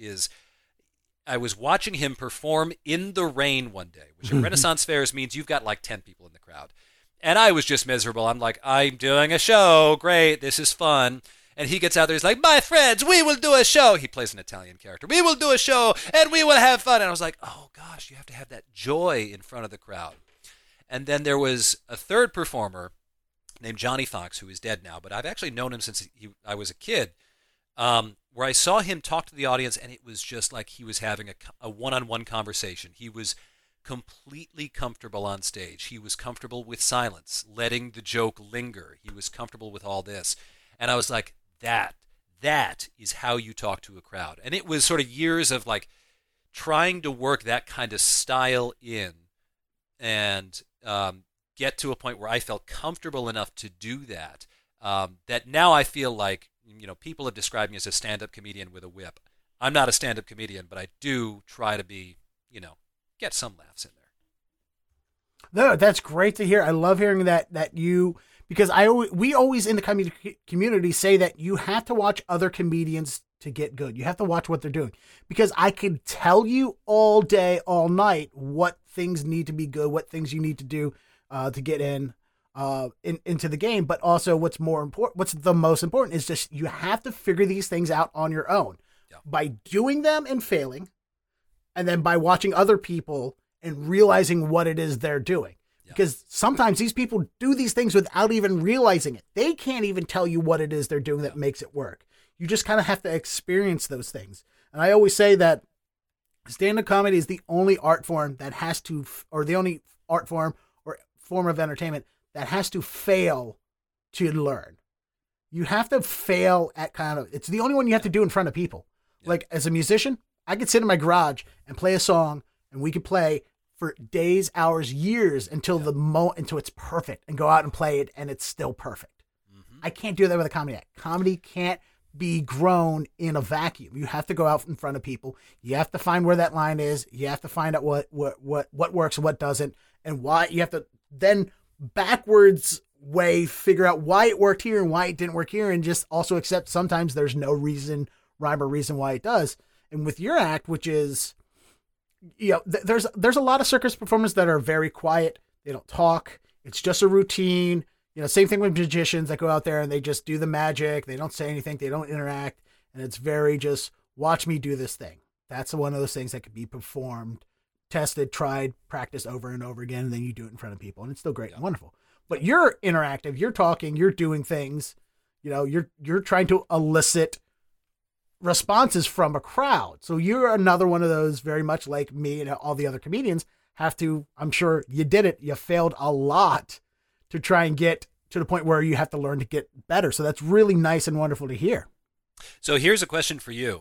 I was watching him perform in the rain one day, which at Renaissance fairs means you've got like 10 people in the crowd. And I was just miserable. I'm like, I'm doing a show. Great. This is fun. And he gets out there. He's like, my friends, we will do a show. He plays an Italian character. We will do a show and we will have fun. And I was like, oh gosh, you have to have that joy in front of the crowd. And then there was a third performer named Johnny Fox, who is dead now, but I've actually known him since I was a kid, where I saw him talk to the audience, and it was just like he was having a one-on-one conversation. He was completely comfortable on stage. He was comfortable with silence, letting the joke linger. He was comfortable with all this. And I was like, that is how you talk to a crowd. And it was sort of years of like trying to work that kind of style in and get to a point where I felt comfortable enough to do that, that now I feel like, people have described me as a stand-up comedian with a whip. I'm not a stand-up comedian, but I do try to be, get some laughs in there. No, that's great to hear. I love hearing that you, because we always in the community say that you have to watch other comedians to get good. You have to watch what they're doing, because I could tell you all day, all night what things need to be good, what things you need to do to get into the game. But also what's the most important is just you have to figure these things out on your own by doing them and failing, and then by watching other people and realizing what it is they're doing. Because sometimes these people do these things without even realizing it. They can't even tell you what it is they're doing that makes it work. You just kind of have to experience those things. And I always say that stand-up comedy is the only art form that has to, or the only art form or form of entertainment that has to fail to learn. You have to fail at it's the only one you have to do in front of people. Yeah. Like as a musician, I could sit in my garage and play a song, and we could play for days, hours, years until until it's perfect, and go out and play it and it's still perfect. Mm-hmm. I can't do that with a comedy act. Comedy can't be grown in a vacuum. You have to go out in front of people. You have to find where that line is. You have to find out what works and what doesn't, and why. You have to then backwards way figure out why it worked here and why it didn't work here, and just also accept sometimes there's no rhyme or reason why it does. And with your act, which is, there's a lot of circus performers that are very quiet. They don't talk. It's just a routine. Same thing with magicians that go out there and they just do the magic. They don't say anything. They don't interact. And it's very just watch me do this thing. That's one of those things that could be performed, tested, tried, practiced over and over again. And then you do it in front of people, and it's still great and wonderful. But you're interactive. You're talking. You're doing things. You're trying to elicit responses from a crowd. So you're another one of those, very much like me and all the other comedians have to, I'm sure you did it. You failed a lot to try and get to the point where you have to learn to get better. So that's really nice and wonderful to hear. So here's a question for you.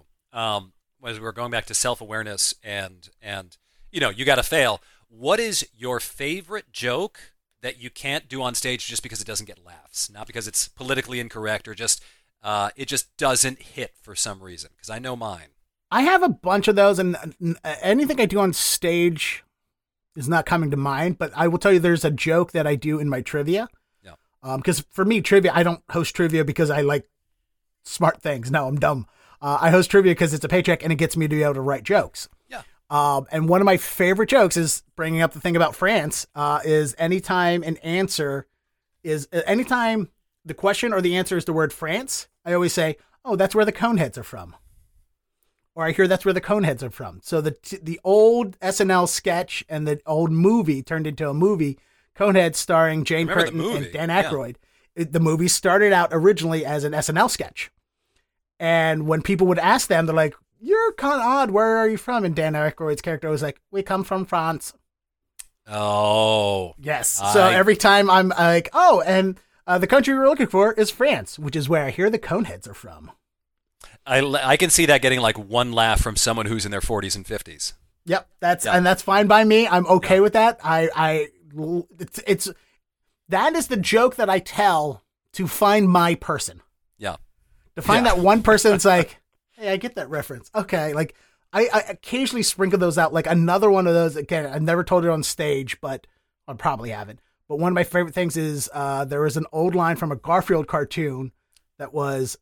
As we're going back to self-awareness and you got to fail. What is your favorite joke that you can't do on stage just because it doesn't get laughs? Not because it's politically incorrect or just it just doesn't hit for some reason, because I know mine. I have a bunch of those, and anything I do on stage is not coming to mind, but I will tell you there's a joke that I do in my trivia. Yeah. Because for me, trivia, I don't host trivia because I like smart things. No, I'm dumb. I host trivia because it's a paycheck and it gets me to be able to write jokes. Yeah. And one of my favorite jokes is bringing up the thing about France, is anytime the question or the answer is the word France, I always say, oh, that's where the Coneheads are from. Or I hear that's where the Coneheads are from. So the old SNL sketch and the old movie turned into a movie, Coneheads, starring Jane Curtin and Dan Aykroyd. Yeah. The movie started out originally as an SNL sketch. And when people would ask them, they're like, you're kind of odd. Where are you from? And Dan Aykroyd's character was like, we come from France. Oh. Yes. So every time I'm like, oh, and the country we're looking for is France, which is where I hear the Coneheads are from. I can see that getting like one laugh from someone who's in their 40s and 50s. Yep, and that's fine by me. I'm okay with that. It's that is the joke that I tell to find my person. Yeah. To find that one person that's like, hey, I get that reference. Okay, like I occasionally sprinkle those out. Like another one of those, again, I've never told it on stage, but I probably haven't. But one of my favorite things is there was an old line from a Garfield cartoon that was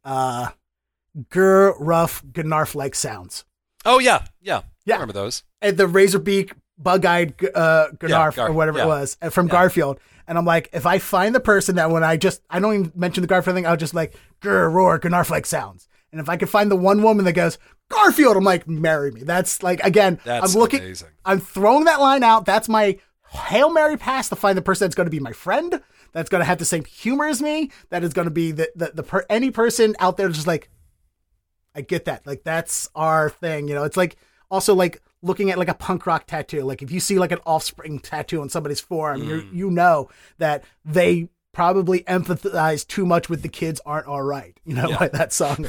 "Grr, rough, Gnarf-like sounds." Oh yeah. I remember those. And the Razorbeak, bug-eyed Gnarf or whatever it was from Garfield. And I'm like, if I find the person that when I don't even mention the Garfield thing, I'll just like grr, roar, Gnarf-like sounds. And if I can find the one woman that goes Garfield, I'm like, marry me. That's like, again, that's amazing. I'm throwing that line out. That's my Hail Mary pass to find the person that's going to be my friend, that's going to have the same humor as me, that is going to be any person out there just like, I get that. Like, that's our thing. It's like also like looking at like a punk rock tattoo. Like if you see like an Offspring tattoo on somebody's forearm, you know that they probably empathize too much with the kids aren't all right. By that song.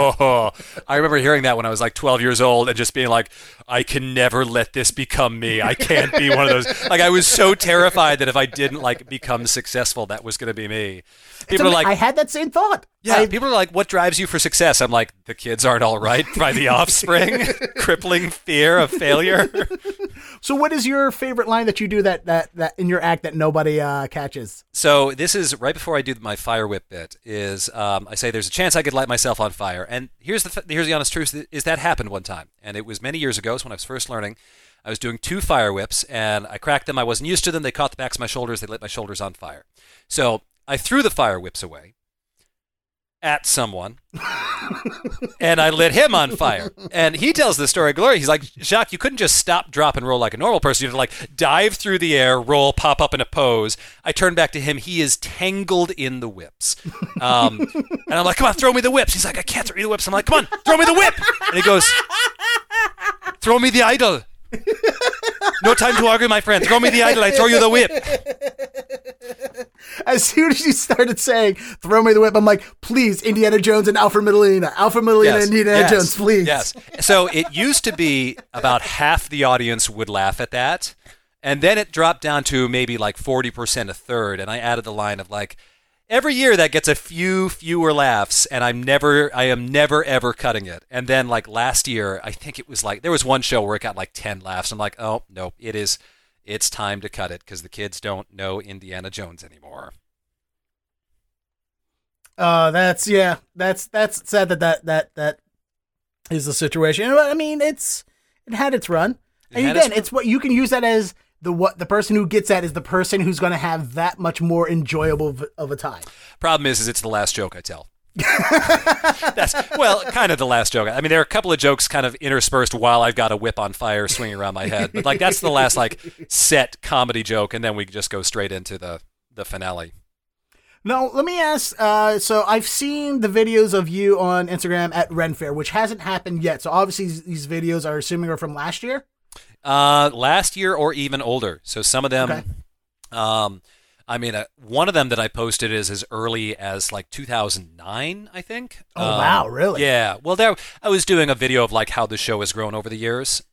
I remember hearing that when I was like 12 years old and just being like, I can never let this become me. I can't be one of those. Like I was so terrified that if I didn't like become successful, that was going to be me. People are like, I had that same thought. Yeah, people are like, what drives you for success? I'm like, the kids aren't all right by The Offspring. Crippling fear of failure. So what is your favorite line that you do that in your act that nobody catches? So this is right before I do my fire whip bit. Is I say there's a chance I could light myself on fire, and here's the honest truth: is that happened one time, and it was many years ago. It's when I was first learning. I was doing 2 fire whips, and I cracked them. I wasn't used to them. They caught the backs of my shoulders. They lit my shoulders on fire. So I threw the fire whips away at someone, and I lit him on fire. And he tells the story of glory. He's like, Jacques, you couldn't just stop, drop, and roll like a normal person. You had to like dive through the air, roll, pop up in a pose. I turned back to him. He is tangled in the whips. And I'm like, come on, throw me the whips. He's like, I can't throw you the whips. I'm like, come on, throw me the whip. And he goes, throw me the idol. No time to argue, my friend. Throw me the idol. I throw you the whip. As soon as you started saying, throw me the whip, I'm like, please, Indiana Jones and Alfred Molina. Alfred Molina and Indiana Jones, please. Yes. So it used to be about half the audience would laugh at that. And then it dropped down to maybe like 40%, a third. And I added the line of like, every year that gets a few fewer laughs, and I am never ever cutting it. And then like last year, I think it was like, there was one show where it got like 10 laughs. I'm like, oh, no, it's time to cut it because the kids don't know Indiana Jones anymore. That's sad that is the situation. I mean, it had its run. And again, it's what you can use that as the person who gets that is the person who's going to have that much more enjoyable of a time. Problem is it's the last joke I tell. That's kind of the last joke. I mean, there are a couple of jokes kind of interspersed while I've got a whip on fire swinging around my head, but like that's the last like set comedy joke, and then we just go straight into the finale. Now, let me ask. So I've seen the videos of you on Instagram at Ren Fair, which hasn't happened yet. So obviously these videos are assuming are from last year. Last year or even older. So some of them. Okay. I mean, one of them that I posted is as early as like 2009, I think. Oh, wow, really? Yeah. Well, I was doing a video of like how the show has grown over the years.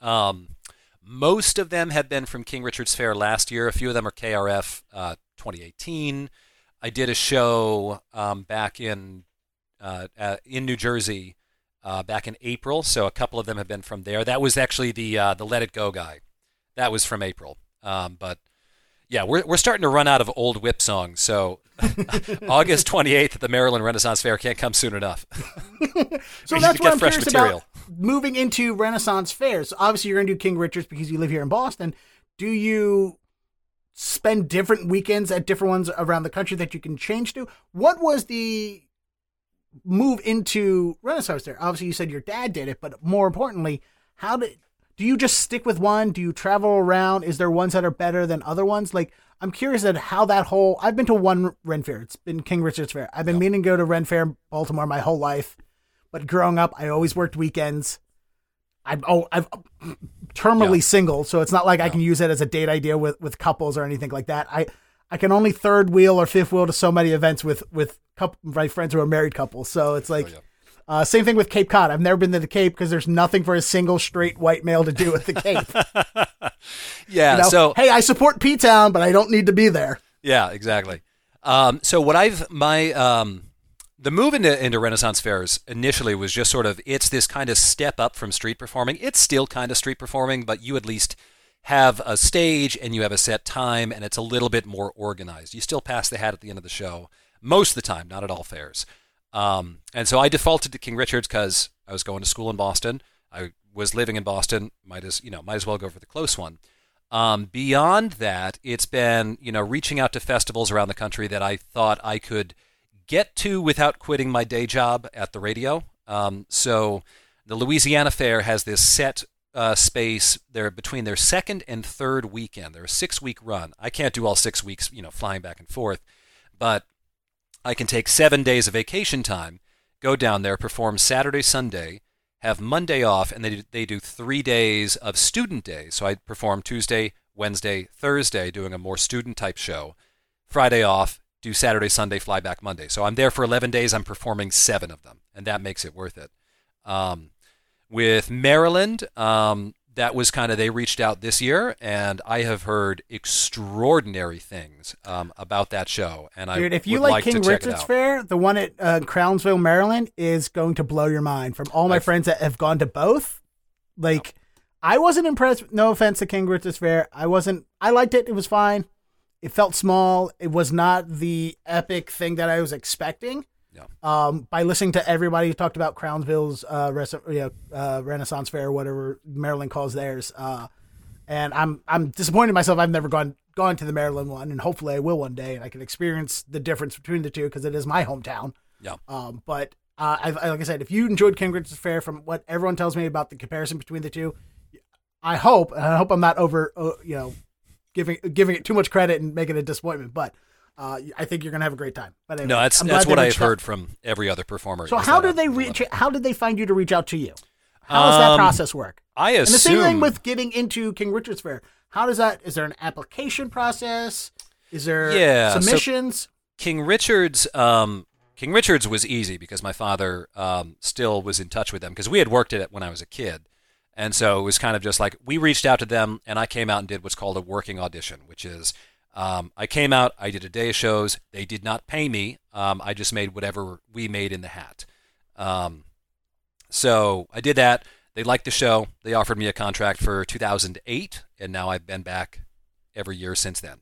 Most of them have been from King Richard's Fair last year. A few of them are KRF 2018. I did a show back in New Jersey back in April, so a couple of them have been from there. That was actually the Let It Go guy. That was from April, but. Yeah, we're starting to run out of old whip songs, so August 28th at the Maryland Renaissance Fair can't come soon enough. So that's what I'm curious about, moving into Renaissance Fairs. So obviously, you're going to do King Richard's because you live here in Boston. Do you spend different weekends at different ones around the country that you can change to? What was the move into Renaissance Fair? Obviously, you said your dad did it, but more importantly, do you just stick with one? Do you travel around? Is there ones that are better than other ones? Like, I'm curious at how I've been to one Ren Fair. It's been King Richard's Fair. I've been meaning to go to Ren Fair in Baltimore my whole life. But growing up, I always worked weekends. I've terminally single, so it's not like I can use it as a date idea with couples or anything like that. I can only third wheel or fifth wheel to so many events with my friends who are married couples. So it's like... same thing with Cape Cod. I've never been to the Cape because there's nothing for a single straight white male to do at the Cape. Yeah. So, hey, I support P-Town, but I don't need to be there. Yeah, exactly. So what the move into Renaissance Fairs initially was just sort of, it's this kind of step up from street performing. It's still kind of street performing, but you at least have a stage and you have a set time and it's a little bit more organized. You still pass the hat at the end of the show most of the time, not at all fairs. And so I defaulted to King Richard's because I was going to school in Boston. I was living in Boston. Might as well go for the close one. Beyond that, it's been, reaching out to festivals around the country that I thought I could get to without quitting my day job at the radio. So the Louisiana Fair has this set space there between their second and third weekend. They're a 6-week run. I can't do all 6 weeks, flying back and forth, but I can take 7 days of vacation time, go down there, perform Saturday, Sunday, have Monday off, and they do 3 days of student days. So I perform Tuesday, Wednesday, Thursday, doing a more student-type show. Friday off, do Saturday, Sunday, fly back Monday. So I'm there for 11 days. I'm performing 7 of them, and that makes it worth it. With Maryland, that was kind of, they reached out this year, and I have heard extraordinary things about that show. And Dude, I if you would like King to check it Richard's out. Fair, the one at Crownsville, Maryland, is going to blow your mind. From all my friends that have gone to both, like, I wasn't impressed. No offense to King Richard's Fair. I liked it. It was fine. It felt small. It was not the epic thing that I was expecting. Yeah. By listening to everybody who talked about Crownsville's Renaissance Fair, whatever Maryland calls theirs, and I'm disappointed in myself. I've never gone to the Maryland one, and hopefully I will one day, and I can experience the difference between the two because it is my hometown. Yeah. But like I said, if you enjoyed King Richard's Fair, from what everyone tells me about the comparison between the two, I hope I'm not over giving it too much credit and making it a disappointment, but. I think you're gonna have a great time. But anyway, No, that's what I've heard from every other performer. So how did they reach? How did they find you to reach out to you? How does that process work? I assume. And the same thing with getting into King Richard's Fair. How does that? Is there an application process? Is there submissions? So King Richard's was easy because my father still was in touch with them because we had worked at it when I was a kid. And so it was kind of just like we reached out to them, and I came out and did what's called a working audition, which is I came out, I did a day of shows. They did not pay me. I just made whatever we made in the hat. So I did that. They liked the show. They offered me a contract for 2008, and now I've been back every year since then.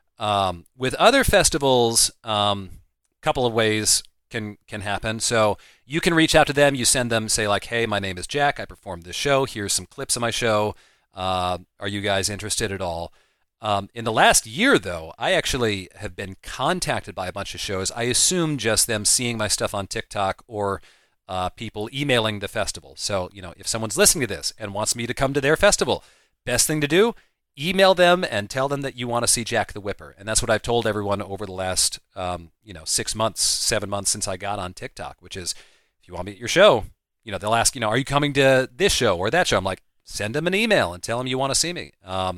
With other festivals, couple of ways can happen. So you can reach out to them. You send them, say like, hey, my name is Jack. I performed this show. Here's some clips of my show. Are you guys interested at all? In the last year, though, I actually have been contacted by a bunch of shows. I assume just them seeing my stuff on TikTok or people emailing the festival. So, if someone's listening to this and wants me to come to their festival, best thing to do, email them and tell them that you want to see Jack the Whipper. And that's what I've told everyone over the last, 6 months, 7 months since I got on TikTok, which is, if you want me at your show, they'll ask, are you coming to this show or that show? I'm like, send them an email and tell them you want to see me.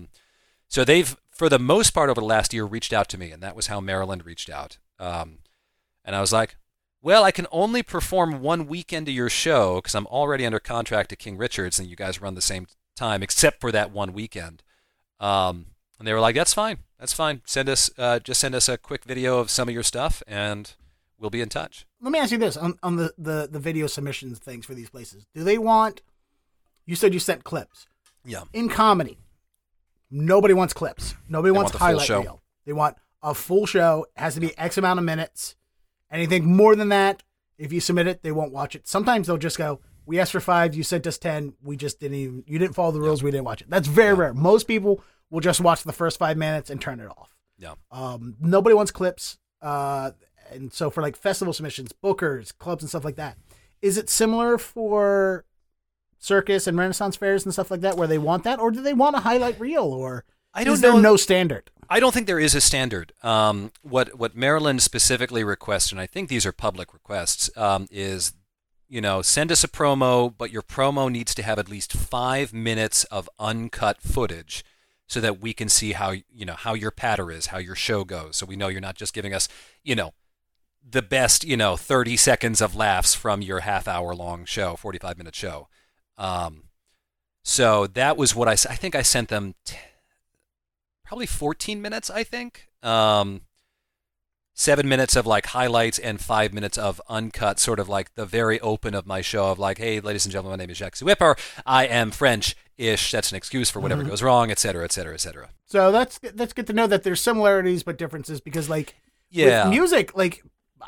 So they've, for the most part over the last year, reached out to me, and that was how Maryland reached out. And I was like, well, I can only perform one weekend of your show because I'm already under contract to King Richard's, and you guys run the same time, except for that one weekend. And they were like, that's fine. Send us a quick video of some of your stuff, and we'll be in touch. Let me ask you this, on the video submissions things for these places. Do they want, you said you sent clips. Yeah. In comedy, nobody wants clips. Nobody wants highlight reel. They want a full show. It has to be X amount of minutes. Anything more than that, if you submit it, they won't watch it. Sometimes they'll just go, we asked for 5, you sent us 10, you didn't follow the rules, we didn't watch it. That's very rare. Most people will just watch the first 5 minutes and turn it off. Yeah. Nobody wants clips. And so for like festival submissions, bookers, clubs and stuff like that, is it similar for circus and Renaissance fairs and stuff like that where they want that, or do they want a highlight reel, or is there no standard? I don't think there is a standard. What Maryland specifically requests, and I think these are public requests, is, send us a promo, but your promo needs to have at least 5 minutes of uncut footage so that we can see how your patter is, how your show goes. So we know you're not just giving us, the best, 30 seconds of laughs from your half-hour long show, 45-minute show. So that was what I think I sent them probably 14 minutes, I think. 7 minutes of like highlights and 5 minutes of uncut, sort of like the very open of my show of like, hey, ladies and gentlemen, my name is Jacques the Whipper. I am French-ish. That's an excuse for whatever goes wrong, et cetera, et cetera, et cetera. So that's good to know that there's similarities but differences, because with music, like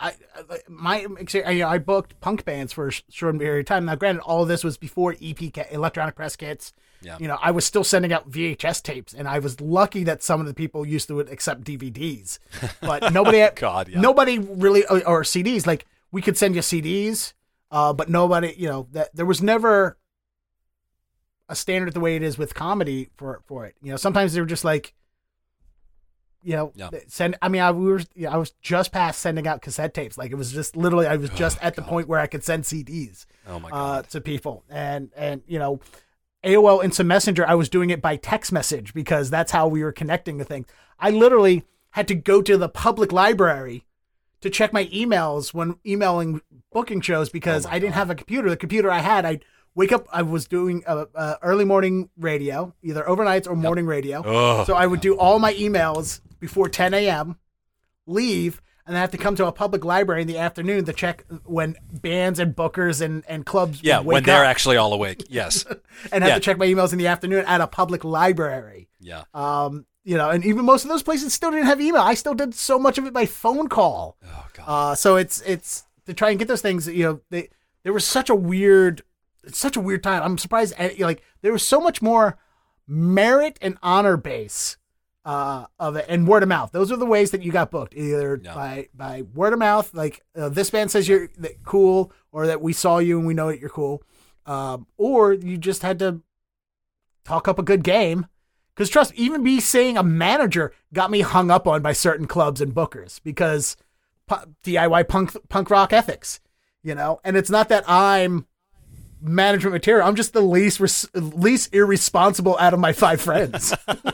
I booked punk bands for a short period of time. Now, granted, all of this was before electronic press kits. Yeah. I was still sending out VHS tapes, and I was lucky that some of the people used to accept DVDs, but nobody, nobody really, or CDs. Like, we could send you CDs, but nobody, that there was never a standard the way it is with comedy for it. Sometimes they were just like, I was just past sending out cassette tapes. Like, it was just literally, I was just at the point where I could send CDs to people. And AOL Instant Messenger, I was doing it by text message because that's how we were connecting the things. I literally had to go to the public library to check my emails when emailing booking shows because I didn't have a computer. The computer I had, I wake up. I was doing early morning radio, either overnights or morning radio. Oh, so I would do all my emails before 10 a.m., leave, and I have to come to a public library in the afternoon to check when bands and bookers and clubs Yeah, wake when they're up. actually all awake. Yes. And have to check my emails in the afternoon at a public library. Yeah. And even most of those places still didn't have email. I still did so much of it by phone call. Oh, God. So it's to try and get those things, there was such a weird time. I'm surprised, there was so much more merit and honor base of it, and word of mouth. Those are the ways that you got booked, either by word of mouth, like this band says you're cool, or that we saw you and we know that you're cool, or you just had to talk up a good game. Because trust me, even me saying a manager got me hung up on by certain clubs and bookers because DIY punk rock ethics, and it's not that I'm management material. I'm just the least irresponsible out of my 5 friends.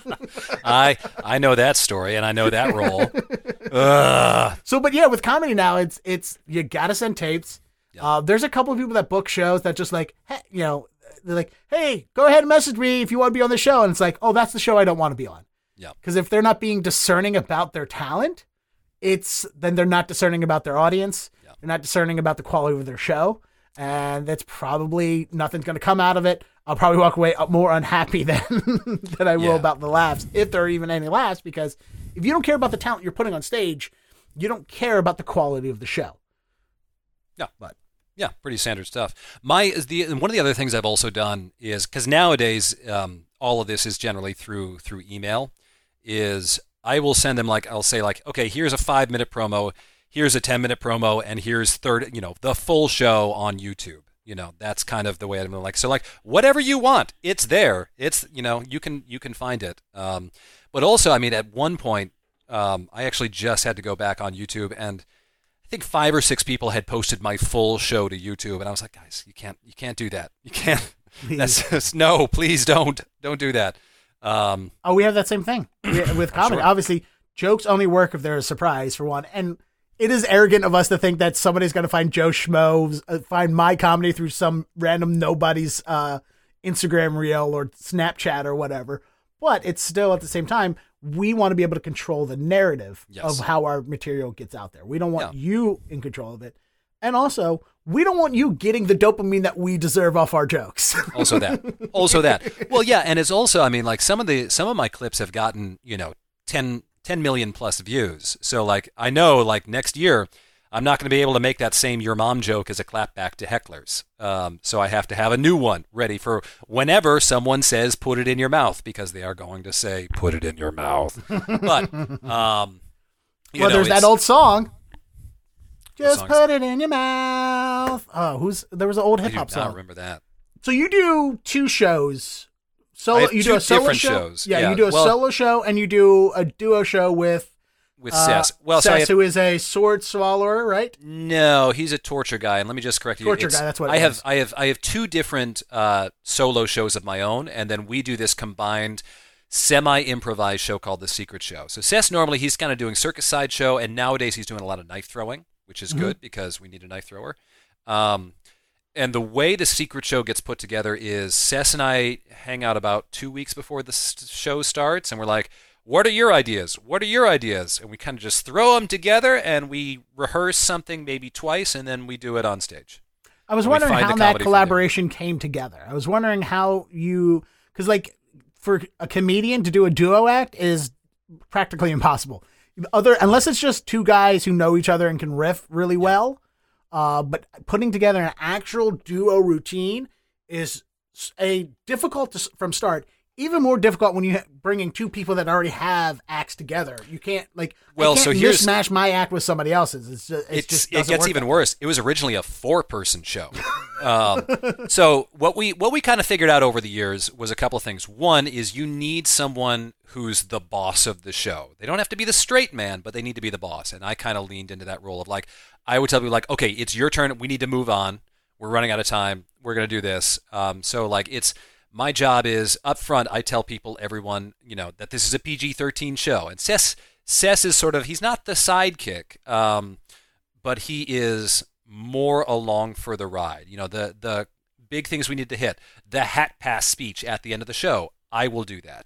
I know that story and I know that role. So, but yeah, with comedy now, it's you gotta send tapes. Yeah. There's a couple of people that book shows that just like, hey, they're like, hey, go ahead and message me if you want to be on the show. And it's like, oh, that's the show I don't want to be on. Yeah. Because if they're not being discerning about their talent, then they're not discerning about their audience. Yeah. They're not discerning about the quality of their show. And that's probably nothing's going to come out of it. I'll probably walk away more unhappy than I will about the laughs, if there are even any laughs, because if you don't care about the talent you're putting on stage, you don't care about the quality of the show. Yeah. But yeah, pretty standard stuff. One of the other things I've also done is, because nowadays all of this is generally through email, is I will send them I'll say okay, here's a 5-minute promo, here's a 10-minute promo, and here's the full show on YouTube. That's kind of the way I'm so whatever you want, it's there. It's you can find it. But also, I mean, at one point, I actually just had to go back on YouTube, and I think 5 or 6 people had posted my full show to YouTube, and I was like, guys, you can't do that. You can't. That's just, no, please don't do that. We have that same thing with comedy. Sure. Obviously, jokes only work if they're a surprise, for one, and it is arrogant of us to think that somebody's going to find Joe Schmo, find my comedy through some random nobody's Instagram reel or Snapchat or whatever. But it's still, at the same time, we want to be able to control the narrative of how our material gets out there. We don't want you in control of it. And also, we don't want you getting the dopamine that we deserve off our jokes. Also that. Well, yeah, and it's also, I mean, some of my clips have gotten, 10 million plus views. So I know next year I'm not going to be able to make that same your mom joke as a clapback to hecklers. So I have to have a new one ready for whenever someone says put it in your mouth, because they are going to say put it in your mouth. But there's that old song. Just put it in your mouth. Oh, there was an old hip hop song. I don't remember that. So you do 2 shows. Solo, you do a solo show. Shows. Yeah, you do a solo show and you do a duo show with Sess. Sess, who is a sword swallower, right? No, he's a torture guy. And let me just correct you. Torture guy. That's what it is. I have 2 different solo shows of my own, and then we do this combined semi-improvised show called The Secret Show. So Sess, normally he's kind of doing circus sideshow, and nowadays he's doing a lot of knife throwing, which is good because we need a knife thrower. And the way The Secret Show gets put together is Sess and I hang out about 2 weeks before the show starts, and we're like, what are your ideas? What are your ideas? And we kind of just throw them together, and we rehearse something maybe twice, and then we do it on stage. I was wondering how that collaboration came together. I was wondering how because for a comedian to do a duo act is practically impossible. Unless it's just 2 guys who know each other and can riff really well. But putting together an actual duo routine is difficult from start. Even more difficult when you're bringing 2 people that already have acts together. You can't mismatch my act with somebody else's. It gets even worse. It was originally a 4-person show. So what we kind of figured out over the years was a couple of things. One is you need someone who's the boss of the show. They don't have to be the straight man, but they need to be the boss. And I kind of leaned into that role of I would tell people okay, it's your turn. We need to move on. We're running out of time. We're going to do this. It's my job is up front. I tell everyone, that this is a PG-13 show. And Sess is sort of, he's not the sidekick, but he is more along for the ride. The big things we need to hit. The hat pass speech at the end of the show, I will do that.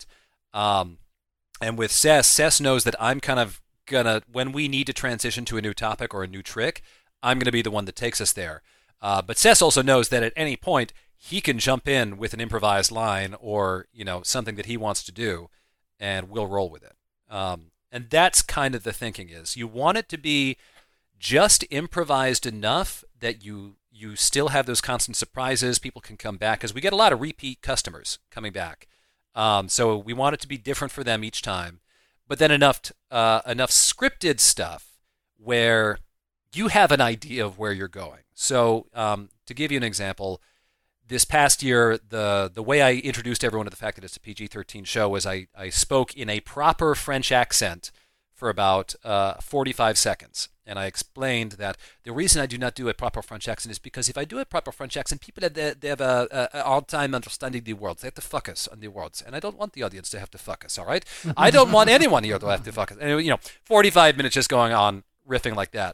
And with Sess knows that I'm kind of gonna, when we need to transition to a new topic or a new trick, I'm gonna be the one that takes us there. But Sess also knows that at any point he can jump in with an improvised line or something that he wants to do, and we'll roll with it. And that's kind of the thinking is you want it to be just improvised enough that you still have those constant surprises. People can come back because we get a lot of repeat customers coming back. So we want it to be different for them each time, but then enough scripted stuff where you have an idea of where you're going. So to give you an example, this past year, the way I introduced everyone to the fact that it's a PG-13 show was I spoke in a proper French accent for about 45 seconds. And I explained that the reason I do not do a proper French accent is because if I do a proper French accent, people have a hard time understanding the words. They have to focus on the words. And I don't want the audience to have to focus, all right? I don't want anyone here to have to focus. And, 45 minutes just going on, riffing like that.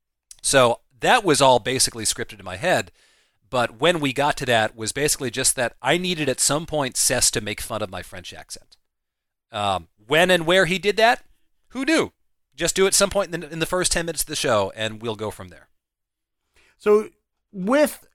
So that was all basically scripted in my head. But when we got to that was basically just that I needed at some point Sess to make fun of my French accent. When and where he did that, who knew? Just do it some point in the first 10 minutes of the show, and we'll go from there. So with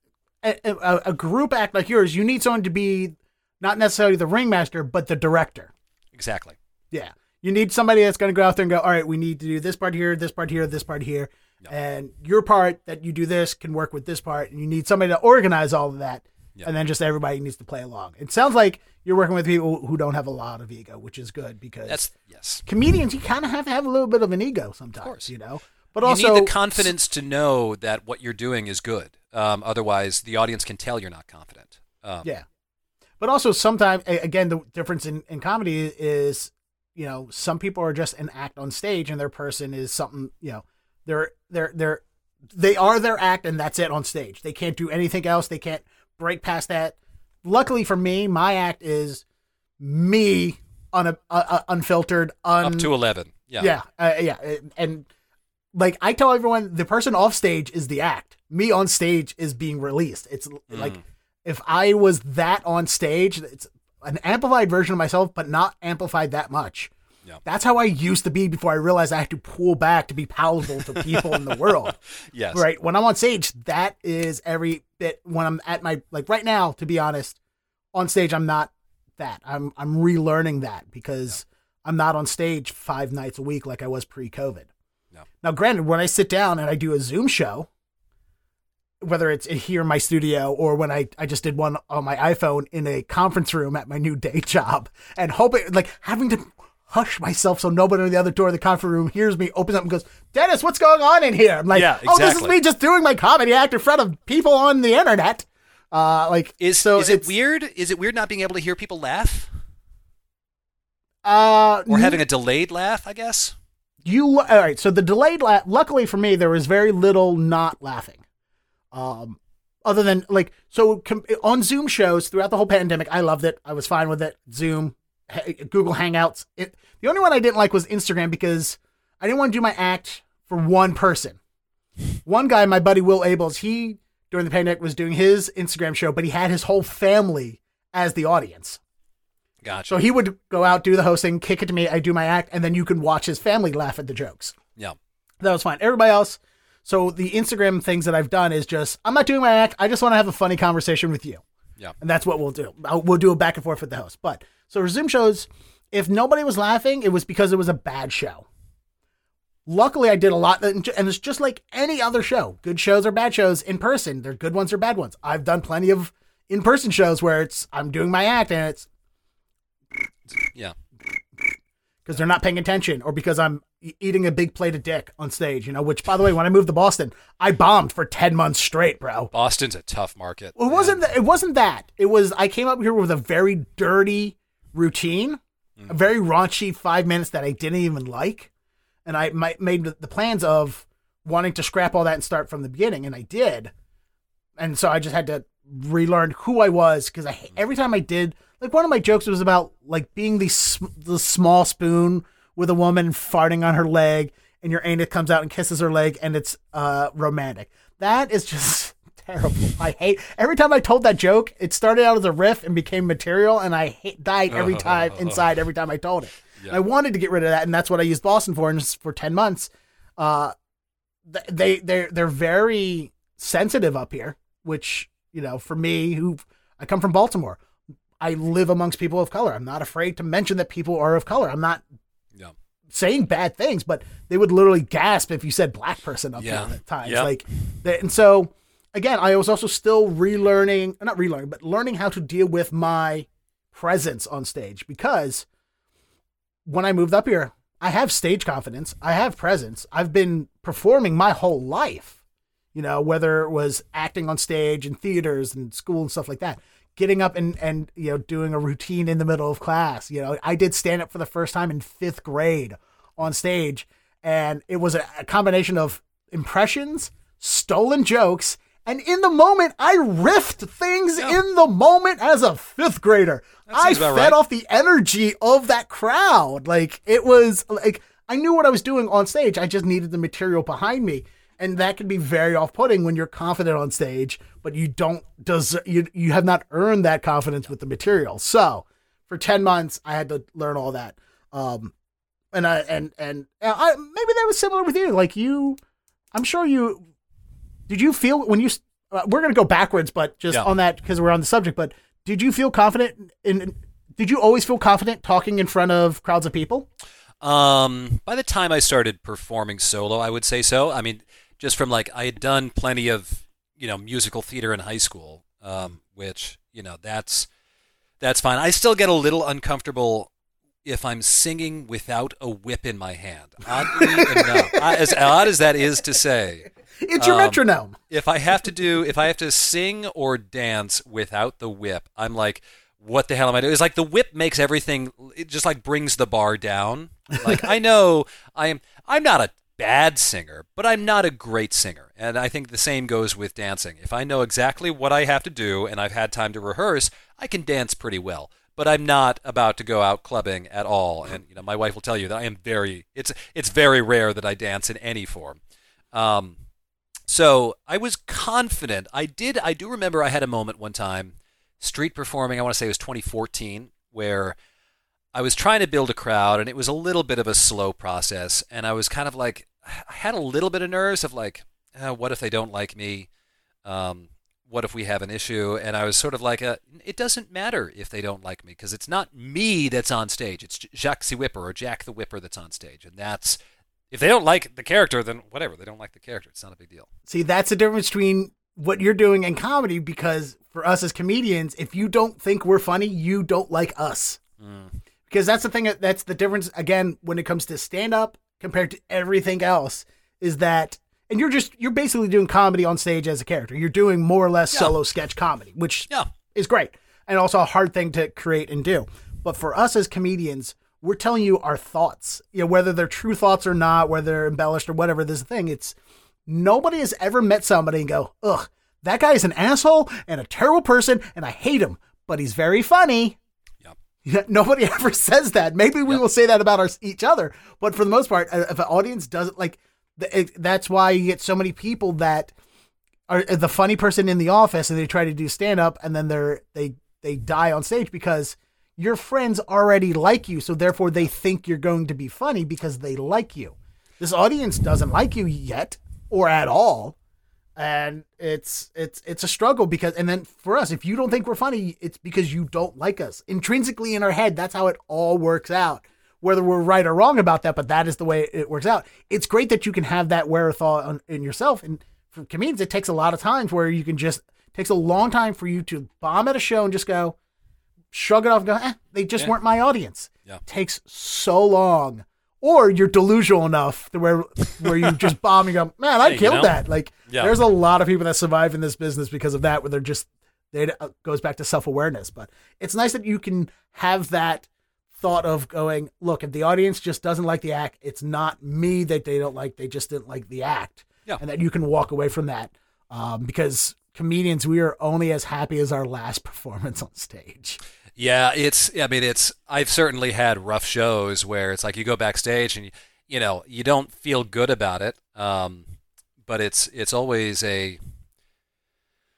a group act like yours, you need someone to be not necessarily the ringmaster, but the director. Exactly. Yeah. You need somebody that's going to go out there and go, all right, we need to do this part here, this part here, this part here. Yep. And your part that you do this can work with this part. And you need somebody to organize all of that. Yep. And then just everybody needs to play along. It sounds like you're working with people who don't have a lot of ego, which is good because comedians, you kind of have to have a little bit of an ego sometimes, But you also need the confidence to know that what you're doing is good. Otherwise, the audience can tell you're not confident. Yeah. But also sometimes, again, the difference in comedy is, some people are just an act on stage and their person is something, they are their act and that's it on stage. They can't do anything else. They can't break past that. Luckily for me, my act is me unfiltered. Up to 11. Yeah. Yeah. And like I tell everyone, the person off stage is the act. Me on stage is being released. It's like if I was that on stage, it's an amplified version of myself, but not amplified that much. Yeah. That's how I used to be before I realized I had to pull back to be palatable to people in the world. Yes. Right. When I'm on stage, that is every bit when I'm at my, like right now, to be honest, on stage, I'm not that. I'm relearning that because I'm not on stage 5 nights a week like I was pre-COVID. No. Now, granted, when I sit down and I do a Zoom show, whether it's here in my studio or when I just did one on my iPhone in a conference room at my new day job and having to hush myself so nobody on the other door of the conference room hears me, opens up and goes, Dennis, what's going on in here? I'm like, yeah, exactly. Oh, this is me just doing my comedy act in front of people on the internet. Is it weird? Is it weird not being able to hear people laugh? Or having a delayed laugh, I guess? All right. So the delayed laugh, luckily for me, there was very little not laughing. Other than on Zoom shows throughout the whole pandemic, I loved it. I was fine with it. Zoom, Google Hangouts. The only one I didn't like was Instagram because I didn't want to do my act for one person. One guy, my buddy Will Abels, he during the pandemic was doing his Instagram show, but he had his whole family as the audience. Gotcha. So he would go out, do the hosting, kick it to me, I do my act, and then you can watch his family laugh at the jokes. Yeah. That was fine. Everybody else. So the Instagram things that I've done is just, I'm not doing my act. I just want to have a funny conversation with you. Yeah. And that's what we'll do. We'll do a back and forth with the host. But so for Zoom shows, if nobody was laughing, it was because it was a bad show. Luckily, I did a lot. And it's just like any other show. Good shows or bad shows in person. They're good ones or bad ones. I've done plenty of in-person shows where I'm doing my act and it's. Yeah. Because they're not paying attention or because I'm eating a big plate of dick on stage, which, by the way, when I moved to Boston, I bombed for 10 months straight, bro. Boston's a tough market. Well, it wasn't that. It was, I came up here with a very dirty routine, a very raunchy 5 minutes that I didn't even like. And I made the plans of wanting to scrap all that and start from the beginning. And I did. And so I just had to relearn who I was. Cause every time I did, like one of my jokes was about like being the small spoon with a woman farting on her leg and your anus comes out and kisses her leg and it's romantic. That is just terrible. I hate every time I told that joke. It started out as a riff and became material, and I died every time inside every time I told it. Yeah. I wanted to get rid of that, and that's what I used Boston for. And for 10 months, they're very sensitive up here. Which, you know, for me, I come from Baltimore, I live amongst people of color. I'm not afraid to mention that people are of color. I'm not saying bad things, but they would literally gasp if you said black person up here at times. Yep. And so again, I was also still learning how to deal with my presence on stage, because when I moved up here, I have stage confidence. I have presence. I've been performing my whole life. You know, whether it was acting on stage in theaters and school and stuff like that, getting up and you know, doing a routine in the middle of class. You know, I did stand up for the first time in 5th grade on stage, and it was a combination of impressions, stolen jokes, and in the moment, I riffed things in the moment as a 5th grader. I fed off the energy of that crowd. Like, it was like, I knew what I was doing on stage. I just needed the material behind me. And that can be very off-putting when you're confident on stage, but you have not earned that confidence with the material. So for 10 months, I had to learn all that. Maybe that was similar with you. Like I'm sure did you feel when you, we're going to go backwards, but just on that, because we're on the subject, but did you feel confident did you always feel confident talking in front of crowds of people? By the time I started performing solo, I would say so. I mean, just from I had done plenty of, you know, musical theater in high school, which, you know, that's fine. I still get a little uncomfortable if I'm singing without a whip in my hand. Oddly enough, as odd as that is to say, it's your metronome. If I have to sing or dance without the whip, I'm like, what the hell am I doing? It's like the whip makes everything, it just brings the bar down. Like, I know I'm not a bad singer, but I'm not a great singer. And I think the same goes with dancing. If I know exactly what I have to do and I've had time to rehearse, I can dance pretty well. But I'm not about to go out clubbing at all. And, you know, my wife will tell you that I am it's very rare that I dance in any form. So I was confident. I do remember I had a moment one time, street performing, I want to say it was 2014, where I was trying to build a crowd, and it was a little bit of a slow process, and I was kind of I had a little bit of nerves of what if they don't like me? What if we have an issue? And I was sort of it doesn't matter if they don't like me, because it's not me that's on stage. It's Jacques the Whipper or Jack the Whipper that's on stage, and that's, if they don't like the character, then whatever, they don't like the character. It's not a big deal. See, that's the difference between what you're doing in comedy, because for us as comedians, if you don't think we're funny, you don't like us. Because that's the thing, that's the difference, again, when it comes to stand-up compared to everything else, is that, and you're basically doing comedy on stage as a character. You're doing more or less solo sketch comedy, which is great, and also a hard thing to create and do. But for us as comedians, we're telling you our thoughts, you know, whether they're true thoughts or not, whether they're embellished or whatever. This thing, it's, nobody has ever met somebody and go, ugh, that guy is an asshole and a terrible person, and I hate him, but he's very funny. Nobody ever says that. Maybe we will say that about each other, but for the most part, if an audience doesn't that's why you get so many people that are the funny person in the office and they try to do stand up, and then they die on stage, because your friends already like you, so therefore they think you're going to be funny because they like you. This audience doesn't like you yet or at all. And it's a struggle, because, and then for us, if you don't think we're funny, it's because you don't like us. Intrinsically in our head, that's how it all works out. Whether we're right or wrong about that, but that is the way it works out. It's great that you can have that wherewithal in yourself. And for comedians, it takes a lot of times where you can it takes a long time for you to bomb at a show and just go, shrug it off and go, they just weren't my audience. Yeah. It takes so long. Or you're delusional enough to where you just bomb and go, man, I killed that. There's a lot of people that survive in this business because of that, where it goes back to self-awareness. But it's nice that you can have that thought of going, look, if the audience just doesn't like the act, it's not me that they don't like, they just didn't like the act. Yeah. And that you can walk away from that. Because comedians, we are only as happy as our last performance on stage. Yeah, I've certainly had rough shows where it's you go backstage and you don't feel good about it. But it's always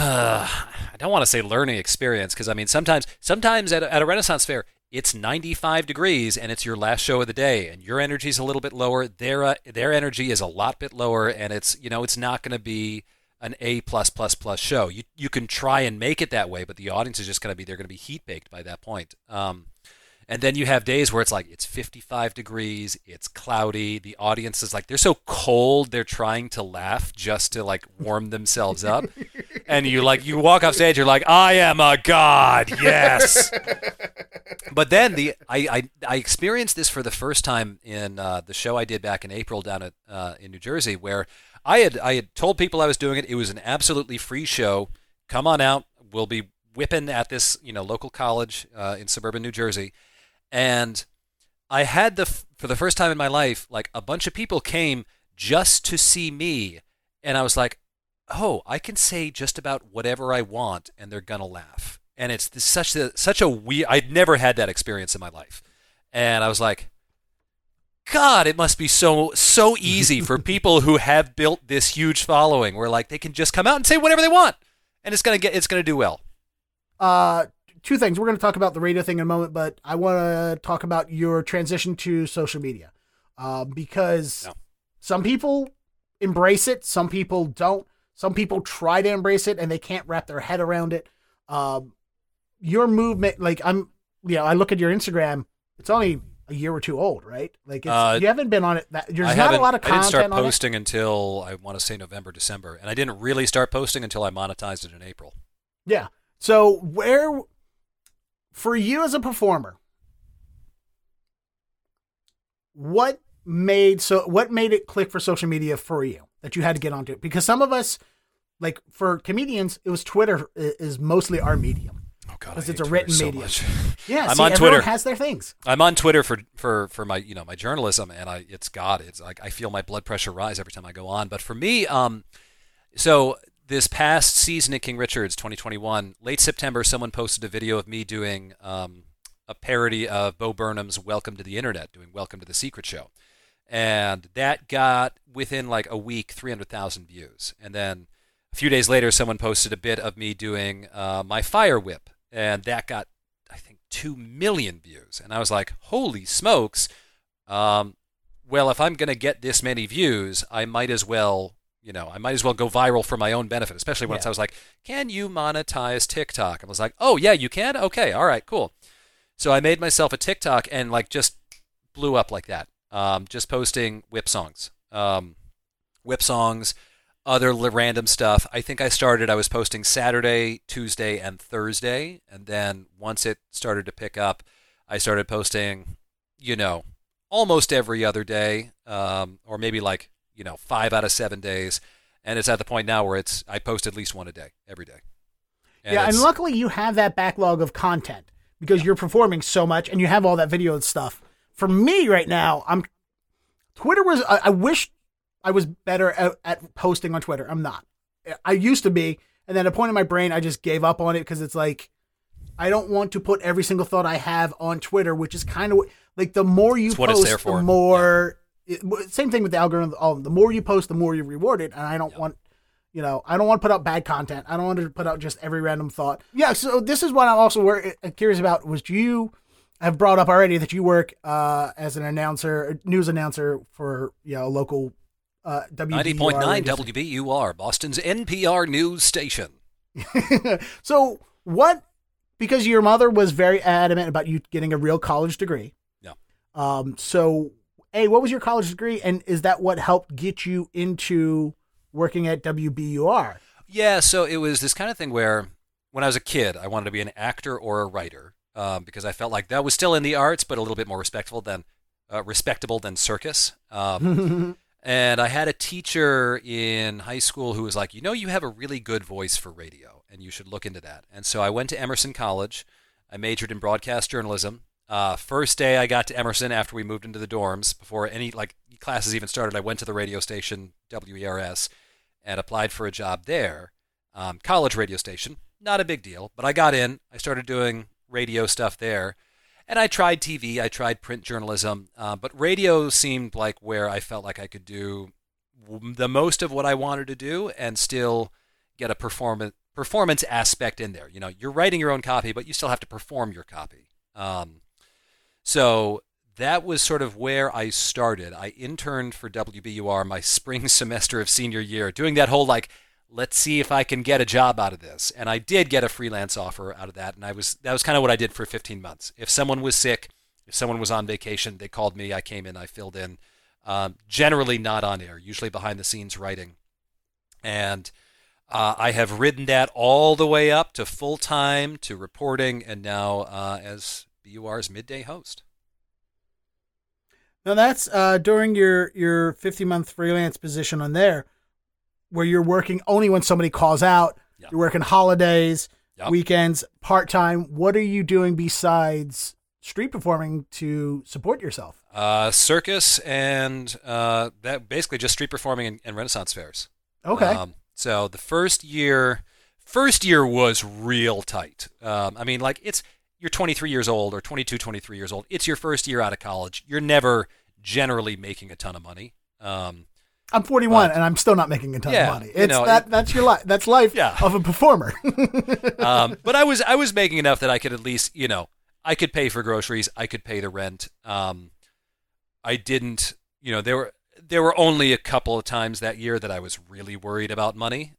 I don't want to say learning experience, because I mean sometimes at a Renaissance fair it's 95 degrees and it's your last show of the day, and your energy is a little bit lower. Their energy is a lot bit lower, and it's not going to be an A+++ show. You can try and make it that way, but the audience is just going to be, they're going to be heat baked by that point. And then you have days where it's like it's 55 degrees, it's cloudy, the audience is like, they're so cold, they're trying to laugh just to like warm themselves up. And you walk off stage, you're like, I am a god, yes. But then I experienced this for the first time in the show I did back in April down at in New Jersey, where I had told people I was doing it. It was an absolutely free show. Come on out. We'll be whipping at this local college in suburban New Jersey. And I had for the first time in my life, like a bunch of people came just to see me. And I was like, oh, I can say just about whatever I want and they're going to laugh. And it's such a weird, I'd never had that experience in my life. And I was like, God, it must be so easy for people who have built this huge following where like they can just come out and say whatever they want and it's going to do well. Two things. We're going to talk about the radio thing in a moment, but I want to talk about your transition to social media. Because some people embrace it, some people don't. Some people try to embrace it and they can't wrap their head around it. Your movement, like I look at your Instagram, it's only a year or two old, right? Like you haven't been on it. There's not a lot of content on it. I didn't start posting until I want to say November, December, and I didn't really start posting until I monetized it in April. Yeah. So for you as a performer, what made it click for social media for you that you had to get onto it? Because some of us, like for comedians, it was Twitter is mostly our medium. Oh God, because it's a written medium. Much. Yeah, I'm on Twitter. Everyone has their things. I'm on Twitter for my my journalism, and it's like I feel my blood pressure rise every time I go on. But for me, so this past season at King Richard's 2021, late September, someone posted a video of me doing a parody of Bo Burnham's "Welcome to the Internet," doing "Welcome to the Secret Show," and that got within like a week 300,000 views, and then a few days later, someone posted a bit of me doing my Fire Whip. And that got, I think, 2 million views. And I was like, holy smokes. Well, if I'm going to get this many views, I might as well go viral for my own benefit, especially once I was like, can you monetize TikTok? I was like, oh, yeah, you can? Okay, all right, cool. So I made myself a TikTok and like just blew up like that. Just posting whip songs. Other random stuff. I think I was posting Saturday, Tuesday, and Thursday. And then once it started to pick up, I started posting, almost every other day, or maybe 5 out of 7 days. And it's at the point now where I post at least one a day, every day. And luckily you have that backlog of content because you're performing so much and you have all that video and stuff. For me right now, I wish I was better at posting on Twitter. I'm not. I used to be, and then at a point in my brain, I just gave up on it because it's like, I don't want to put every single thought I have on Twitter, which is kind of like the more you post, the more. Yeah. Same thing with the algorithm. The more you post, the more you're rewarded, and I don't want, I don't want to put out bad content. I don't want to put out just every random thought. Yeah. So this is what I'm also curious about. I've brought up already that you work as an news announcer for a local. 90.9 WBUR, Boston's NPR news station. So because your mother was very adamant about you getting a real college degree. Yeah. So, what was your college degree? And is that what helped get you into working at WBUR? Yeah. So it was this kind of thing where when I was a kid, I wanted to be an actor or a writer because I felt like that was still in the arts, but a little bit more respectable than circus. And I had a teacher in high school who was like, you have a really good voice for radio, and you should look into that. And so I went to Emerson College. I majored in broadcast journalism. First day I got to Emerson after we moved into the dorms, before any classes even started, I went to the radio station, WERS, and applied for a job there. College radio station, not a big deal, but I got in. I started doing radio stuff there. And I tried TV, I tried print journalism, but radio seemed like where I felt like I could do the most of what I wanted to do and still get a performance aspect in there. You're writing your own copy, but you still have to perform your copy. So that was sort of where I started. I interned for WBUR my spring semester of senior year, doing that whole let's see if I can get a job out of this. And I did get a freelance offer out of that, and that was kind of what I did for 15 months. If someone was sick, if someone was on vacation, they called me, I came in, I filled in. Generally not on air, usually behind the scenes writing. And I have ridden that all the way up to full-time, to reporting, and now as BUR's midday host. Now that's during your 50-month freelance position on there, where you're working only when somebody calls out. Yep. You're working holidays, weekends, part-time. What are you doing besides street performing to support yourself? Circus and that basically just street performing and Renaissance fairs. Okay. So the first year was real tight. You're 23 years old or 22, 23 years old. It's your first year out of college. You're never generally making a ton of money. I'm 41 and I'm still not making a ton of money. That's your life. That's life of a performer. But I was making enough that I could at least, I could pay for groceries. I could pay the rent. I didn't, there were only a couple of times that year that I was really worried about money.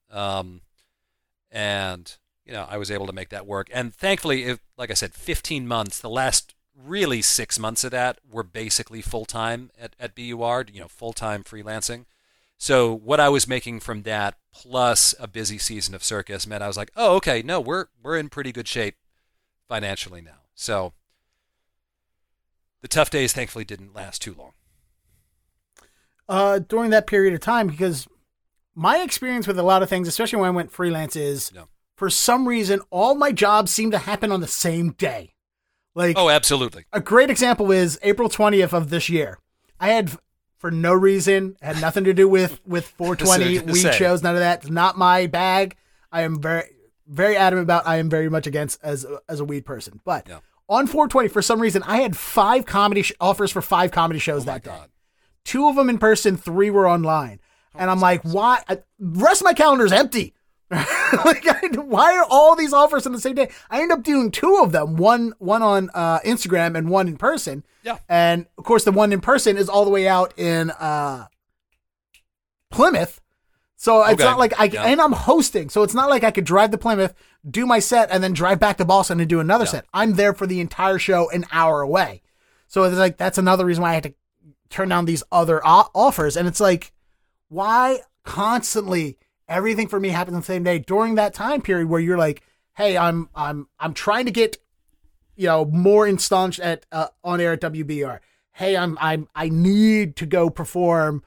And I was able to make that work. And thankfully, like I said, 15 months, the last really 6 months of that were basically full-time at BUR, full-time freelancing. So what I was making from that plus a busy season of circus meant I was like, oh, okay, no, we're in pretty good shape financially now. So the tough days thankfully didn't last too long. During that period of time, because my experience with a lot of things, especially when I went freelance, is for some reason, all my jobs seem to happen on the same day. Oh, absolutely. A great example is April 20th of this year. I had, for no reason, had nothing to do with 420 weed shows, none of that. It's not my bag. I am very, very adamant about, I am very much against as a weed person. But on 420, for some reason, I had 5 comedy offers for 5 comedy shows that day. 2 of them in person, 3 were online. And I'm like, why? The rest of my calendar is empty. Why are all these offers on the same day? I ended up doing 2 of them, one on Instagram and one in person. Yeah. And of course, the one in person is all the way out in Plymouth. So it's not like and I'm hosting. So it's not like I could drive to Plymouth, do my set, and then drive back to Boston and do another set. I'm there for the entire show, an hour away. So it's like, that's another reason why I had to turn down these other offers. And it's like, why constantly everything for me happens on the same day during that time period where you're like, hey, I'm trying to get, more installed at on air at WBR. Hey, I need to go perform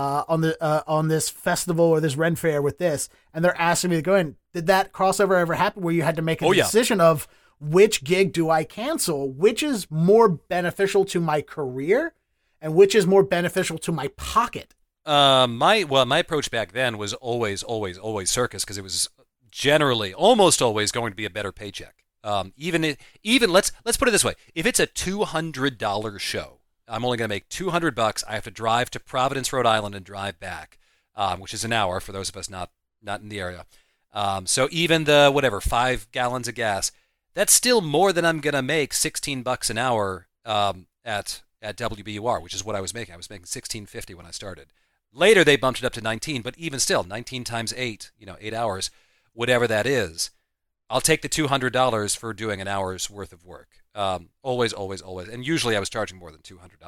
on this festival or this Ren Fair with this, and they're asking me to go in. Did that crossover ever happen where you had to make a decision of which gig do I cancel, which is more beneficial to my career, and which is more beneficial to my pocket? My approach back then was always circus, because it was generally almost always going to be a better paycheck. Even let's put it this way: if it's a $200 show, I'm only going to make $200. I have to drive to Providence, Rhode Island, and drive back, which is an hour for those of us not in the area. So even the 5 gallons of gas, that's still more than I'm going to make $16 an hour at WBUR, which is what I was making. I was making $16.50 when I started. Later, they bumped it up to 19, but even still, 19 times 8, 8 hours, whatever that is, I'll take the $200 for doing an hour's worth of work. Always. And usually I was charging more than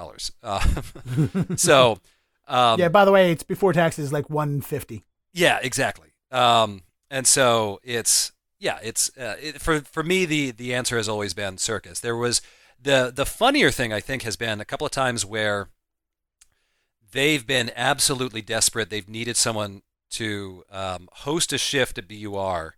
$200. So, by the way, it's before taxes, like $150. Yeah, exactly. And so it's for me, the answer has always been circus. There was the funnier thing, I think, has been a couple of times where they've been absolutely desperate. They've needed someone to host a shift at BUR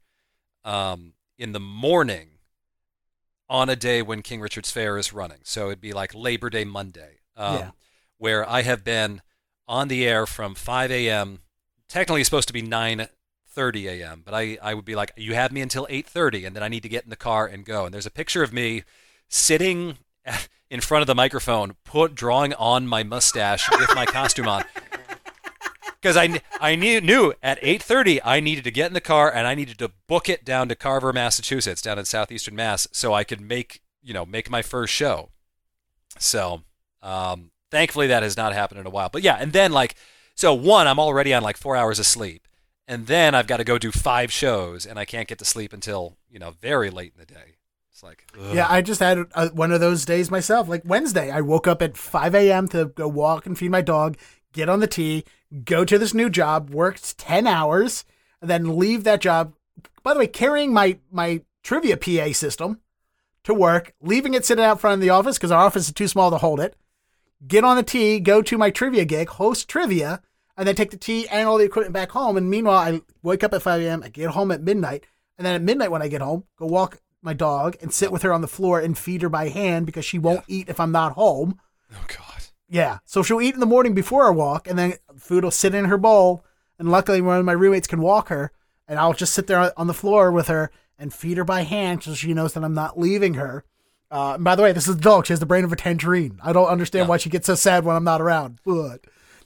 in the morning on a day when King Richard's Fair is running. So it'd be like Labor Day Monday, where I have been on the air from 5 a.m. Technically it's supposed to be 9:30 a.m., but I would be like, you have me until 8:30, and then I need to get in the car and go. And there's a picture of me sitting in front of the microphone, drawing on my mustache with my costume on, because I knew at 8:30 I needed to get in the car and I needed to book it down to Carver, Massachusetts, down in southeastern Mass, so I could make my first show. So thankfully that has not happened in a while. But yeah, and then so one, I'm already on 4 hours of sleep, and then I've got to go do 5 shows, and I can't get to sleep until very late in the day. It's ugh. Yeah, I just had one of those days myself. Like Wednesday, I woke up at 5 a.m. to go walk and feed my dog, get on the T, go to this new job, worked 10 hours, and then leave that job. By the way, carrying my trivia PA system to work, leaving it sitting out front of the office because our office is too small to hold it, get on the T, go to my trivia gig, host trivia, and then take the T and all the equipment back home. And meanwhile, I wake up at 5 a.m., I get home at midnight, and then at midnight when I get home, go walk my dog and sit with her on the floor and feed her by hand because she won't eat if I'm not home. Oh, God. Yeah. So she'll eat in the morning before our walk, and then food will sit in her bowl. And luckily, one of my roommates can walk her, and I'll just sit there on the floor with her and feed her by hand so she knows that I'm not leaving her. And by the way, this is the dog. She has the brain of a tangerine. I don't understand why she gets so sad when I'm not around. But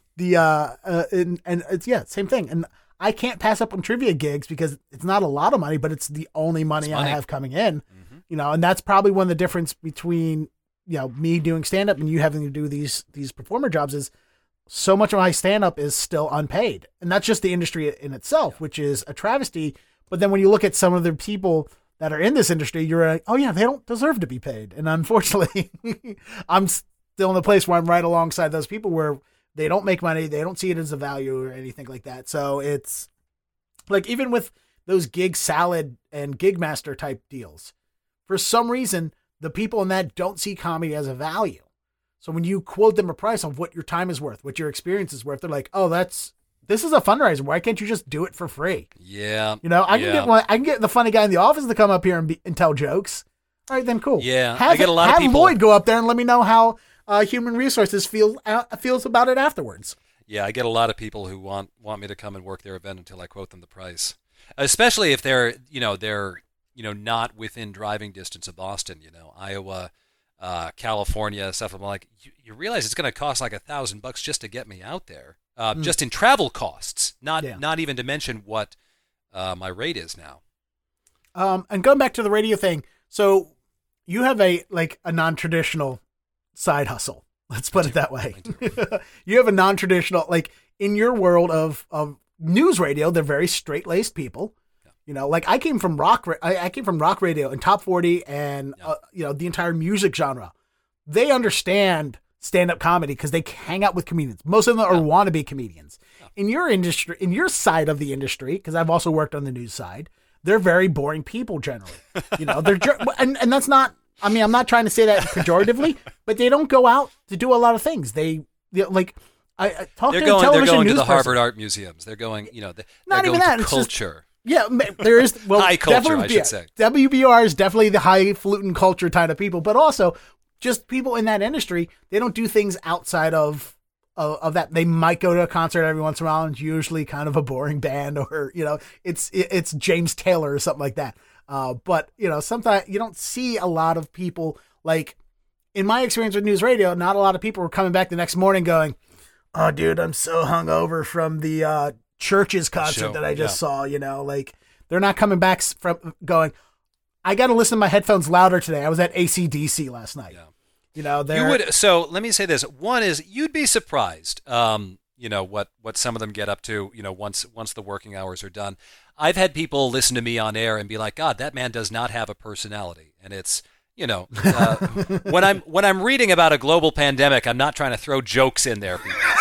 and it's same thing. And I can't pass up on trivia gigs because it's not a lot of money, but it's the only money I have coming in. Mm-hmm. And that's probably one of the difference between me doing stand up and you having to do these performer jobs is so much of my stand up is still unpaid, and that's just the industry in itself, which is a travesty. But then when you look at some of the people that are in this industry, you're like, oh yeah, they don't deserve to be paid. And unfortunately, I'm still in the place where I'm right alongside those people where they don't make money. They don't see it as a value or anything like that. So it's like, even with those Gig Salad and Gig Master type deals, for some reason, the people in that don't see comedy as a value. So when you quote them a price of what your time is worth, what your experience is worth, they're like, oh, this is a fundraiser. Why can't you just do it for free? Yeah. I can get the funny guy in the office to come up here and tell jokes. All right, then cool. Yeah. I get a lot of people. Have Lloyd go up there and let me know how Human Resources feels about it afterwards. Yeah, I get a lot of people who want me to come and work their event until I quote them the price, especially if they're not within driving distance of Boston. Iowa, California, stuff. I'm like, you realize it's going to cost like $1,000 just to get me out there, just in travel costs. Not even to mention what my rate is now. And going back to the radio thing, so you have a non-traditional side hustle. Let's put it that way. You have a non-traditional, in your world of news radio, they're very straight-laced people. I came from rock radio and top 40 and, the entire music genre. They understand stand-up comedy because they hang out with comedians. Most of them are wannabe comedians. In your industry, in your side of the industry, because I've also worked on the news side, they're very boring people generally. They're and that's not, I'm not trying to say that pejoratively, but they don't go out to do a lot of things. They're going to the Harvard Art Museums. They're going, not even that. It's culture. There is high culture, I should say. WBR is definitely the highfalutin culture type of people, but also just people in that industry. They don't do things outside of that. They might go to a concert every once in a while, and it's usually kind of a boring band, or it's James Taylor or something like that. But sometimes you don't see a lot of people. Like in my experience with news radio, not a lot of people were coming back the next morning going, "Oh, dude, I'm so hungover from the Church's concert that I just saw." They're not coming back from going, I got to listen to my headphones louder today. I was at AC/DC last night. So let me say this. One is, you'd be surprised, what some of them get up to, once the working hours are done. I've had people listen to me on air and be like, God, that man does not have a personality. And it's, when I'm reading about a global pandemic, I'm not trying to throw jokes in there.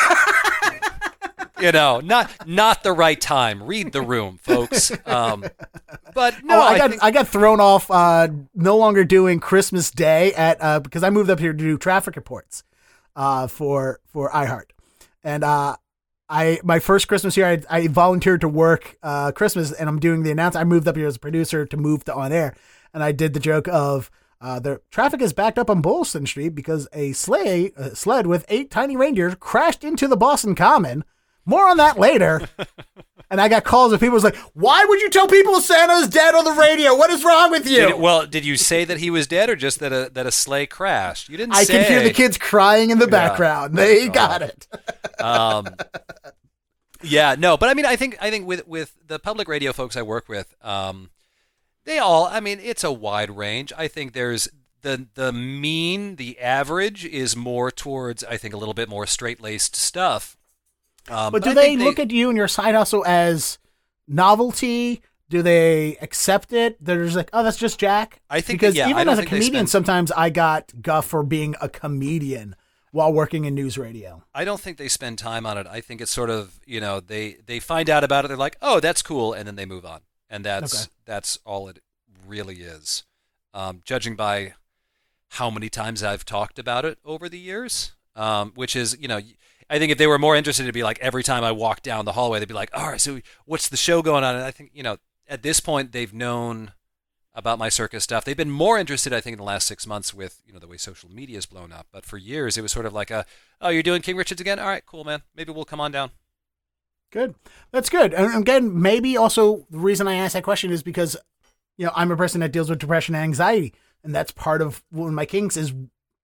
Not the right time. Read the room, folks. But no, I got thrown off. No longer doing Christmas Day because I moved up here to do traffic reports for iHeart, and my first Christmas year, I volunteered to work Christmas, and I'm doing the announcement. I moved up here as a producer to move to on air, and I did the joke of the traffic is backed up on Boylston Street because a sled with 8 tiny reindeer crashed into the Boston Common. More on that later. And I got calls of people was like, why would you tell people Santa's dead on the radio? What is wrong with you? Did you say that he was dead, or just that a sleigh crashed? You didn't say. I can hear the kids crying in the background. They got it. Yeah, no, but I mean, I think with the public radio folks I work with, they all, I mean, it's a wide range. I think there's the average is more towards, I think, a little bit more straight-laced stuff. But do they look at you and your side hustle as novelty? Do they accept it? They're just like, oh, that's just Jack? I think because even as a comedian, sometimes I got guff for being a comedian while working in news radio. I don't think they spend time on it. I think it's sort of, they find out about it. They're like, oh, that's cool. And then they move on. And that's all it really is. Judging by how many times I've talked about it over the years, which is, I think if they were more interested, it'd be like every time I walk down the hallway, they'd be like, all right, so what's the show going on? And I think, at this point, they've known about my circus stuff. They've been more interested, I think, in the last 6 months with, the way social media has blown up. But for years, it was sort of like oh, you're doing King Richards again? All right, cool, man. Maybe we'll come on down. Good. That's good. And again, maybe also the reason I asked that question is because, I'm a person that deals with depression and anxiety. And that's part of one of my kinks is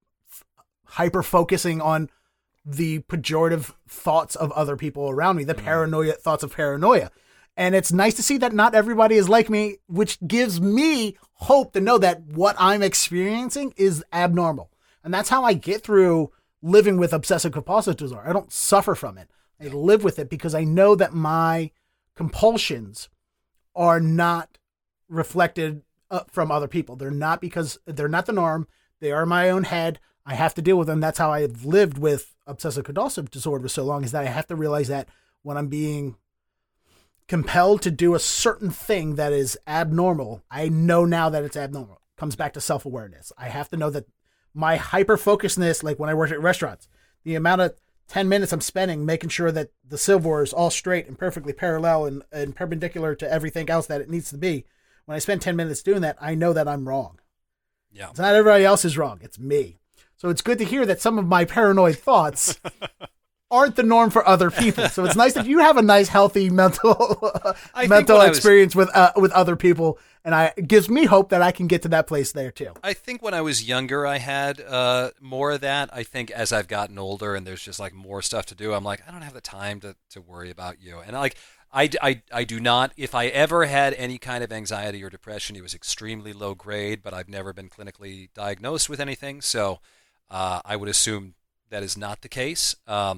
hyper focusing on the pejorative thoughts of other people around me, the paranoia thoughts of paranoia. And it's nice to see that not everybody is like me, which gives me hope to know that what I'm experiencing is abnormal. And that's how I get through living with obsessive compulsive disorder. I don't suffer from it. I live with it because I know that my compulsions are not reflected from other people. They're not because they're not the norm. They are my own head. I have to deal with them. That's how I've lived with obsessive compulsive disorder for so long, is that I have to realize that when I'm being compelled to do a certain thing that is abnormal, I know now that it's abnormal. Comes back to self-awareness. I have to know that my hyper-focusedness, like when I work at restaurants, the amount of 10 minutes I'm spending making sure that the silverware is all straight and perfectly parallel and perpendicular to everything else that it needs to be. When I spend 10 minutes doing that, I know that I'm wrong. Yeah. It's not everybody else is wrong. It's me. So it's good to hear that some of my paranoid thoughts aren't the norm for other people. So it's nice that you have a nice, healthy mental experience with other people, and it gives me hope that I can get to that place there too. I think when I was younger, I had more of that. I think as I've gotten older and there's just like more stuff to do, I'm like, I don't have the time to worry about you. And I do not. If I ever had any kind of anxiety or depression, it was extremely low grade, but I've never been clinically diagnosed with anything. So I would assume that is not the case.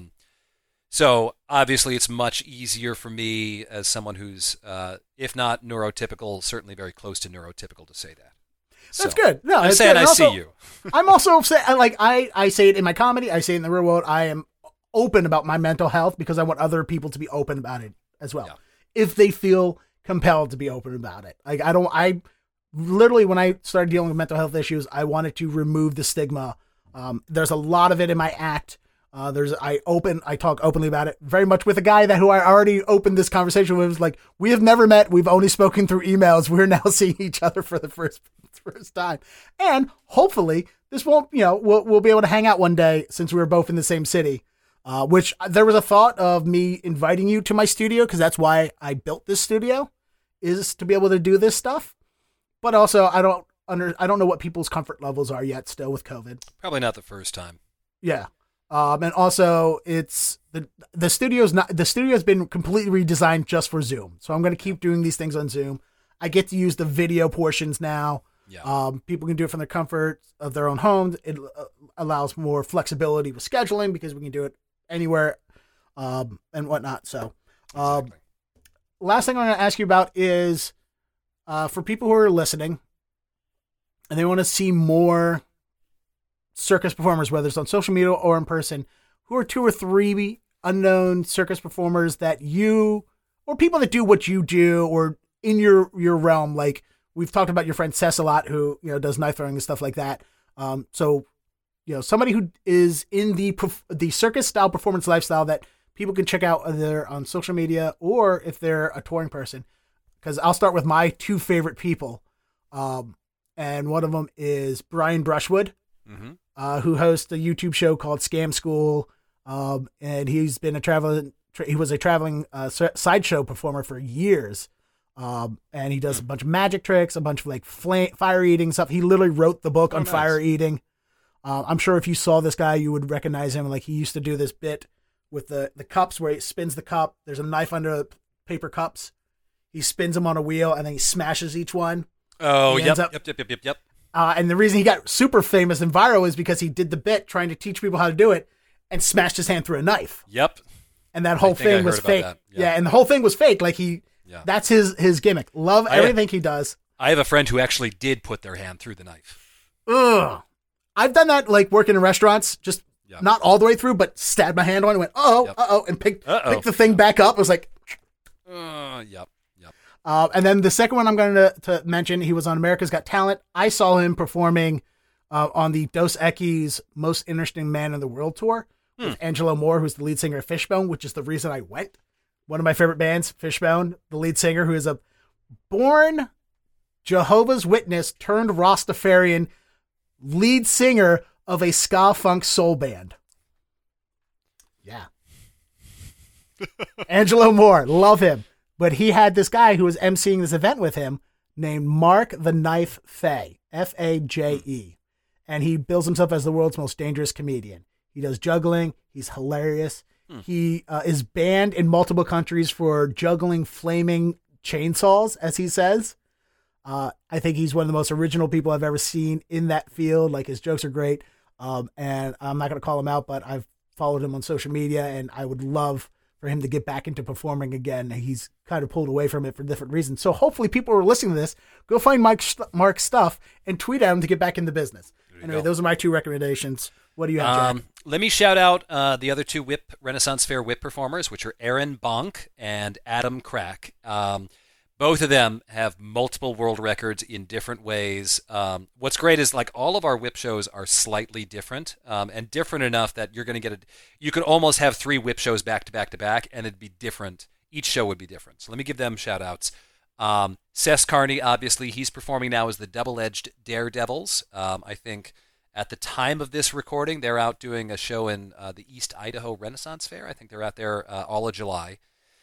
So obviously it's much easier for me as someone who's, if not neurotypical, certainly very close to neurotypical to say that. That's good. No, I'm saying I see you. I'm also saying, I say it in my comedy. I say it in the real world. I am open about my mental health because I want other people to be open about it as well. Yeah. If they feel compelled to be open about it. I literally, when I started dealing with mental health issues, I wanted to remove the stigma. There's a lot of it in my act. I talk openly about it very much with a guy who I already opened this conversation with. Like, we have never met. We've only spoken through emails. We're now seeing each other for the first time. And hopefully this won't, we'll be able to hang out one day since we were both in the same city. Which there was a thought of me inviting you to my studio, because that's why I built this studio, is to be able to do this stuff. But also, I don't know what people's comfort levels are yet still with COVID. Probably not the first time. Yeah. And also it's the studio's been completely redesigned just for Zoom. So I'm going to keep doing these things on Zoom. I get to use the video portions now. Yeah. People can do it from the comfort of their own homes. It allows more flexibility with scheduling because we can do it anywhere, and whatnot. So, exactly. Last thing I'm going to ask you about is, for people who are listening and they want to see more circus performers, whether it's on social media or in person, who are 2 or 3 unknown circus performers that you, or people that do what you do, or in your realm. Like, we've talked about your friend Cess a lot, who, does knife throwing and stuff like that. So, somebody who is in the circus style performance lifestyle that people can check out either on social media or if they're a touring person. Because I'll start with my 2 favorite people. And one of them is Brian Brushwood, who hosts a YouTube show called Scam School. And he's been he was a traveling sideshow performer for years. And he does a bunch of magic tricks, a bunch of fire eating stuff. He literally wrote the book on fire eating. I'm sure if you saw this guy, you would recognize him. Like, he used to do this bit with the cups where he spins the cup. There's a knife under the paper cups. He spins them on a wheel and then he smashes each one. Oh, yep. And the reason he got super famous and viral is because he did the bit trying to teach people how to do it and smashed his hand through a knife. Yep. And that whole thing was fake. Yeah, and the whole thing was fake. Like that's his gimmick. Love everything he does. I have a friend who actually did put their hand through the knife. Ugh. I've done that, like working in restaurants, just not all the way through, but stabbed my hand on it and went, and picked the thing back up. It was like, yep. And then the second one I'm going to mention, he was on America's Got Talent. I saw him performing on the Dos Equis Most Interesting Man in the World tour with Angelo Moore, who's the lead singer of Fishbone, which is the reason I went. One of my favorite bands, Fishbone, the lead singer, who is a born Jehovah's Witness turned Rastafarian lead singer of a ska funk soul band. Yeah. Angelo Moore, love him. But he had this guy who was emceeing this event with him named Mark the Knife Faye, Faje. And he bills himself as the world's most dangerous comedian. He does juggling. He's hilarious. He is banned in multiple countries for juggling flaming chainsaws, as he says. I think he's one of the most original people I've ever seen in that field. Like, his jokes are great. And I'm not going to call him out, but I've followed him on social media, and I would love for him to get back into performing again. He's kind of pulled away from it for different reasons. So hopefully people who are listening to this, go find Mark's stuff and tweet at him to get back in the business. Anyway, those are my 2 recommendations. What do you have, Jack? Let me shout out the other 2 Renaissance Fair whip performers, which are Aaron Bonk and Adam Crack. Both of them have multiple world records in different ways. What's great is, like, all of our whip shows are slightly different, and different enough that you're going to get you could almost have 3 whip shows back to back to back, and it'd be different. Each show would be different. So let me give them shout outs. Cess Carney, obviously, he's performing now as the Double-Edged Daredevils. I think at the time of this recording, they're out doing a show in the East Idaho Renaissance Fair. I think they're out there all of July.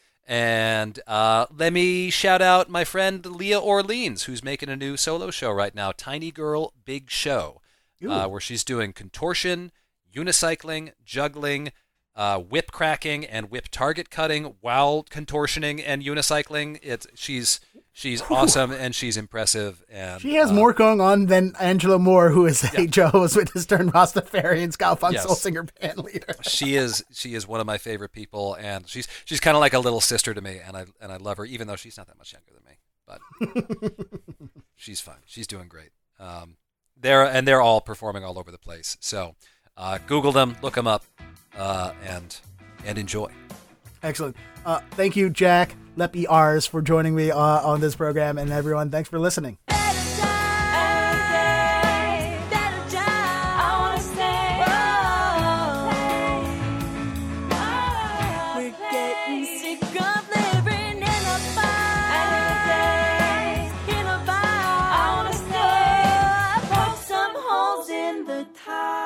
And let me shout out my friend Leah Orleans, who's making a new solo show right now, Tiny Girl Big Show, where she's doing contortion, unicycling, juggling, whip cracking, and whip target cutting while contortioning and unicycling. She's awesome, and she's impressive. And she has more going on than Angelo Moore, who is a Jehovah's Witness turned Rastafarian ska funk soul singer band leader. She is one of my favorite people, and she's kind of like a little sister to me, and I love her, even though she's not that much younger than me. But she's fine. She's doing great. They're all performing all over the place. So Google them, look them up, and enjoy. Excellent. Thank you, Jack Leppy Ars, for joining me on this program, and everyone, thanks for listening. Time.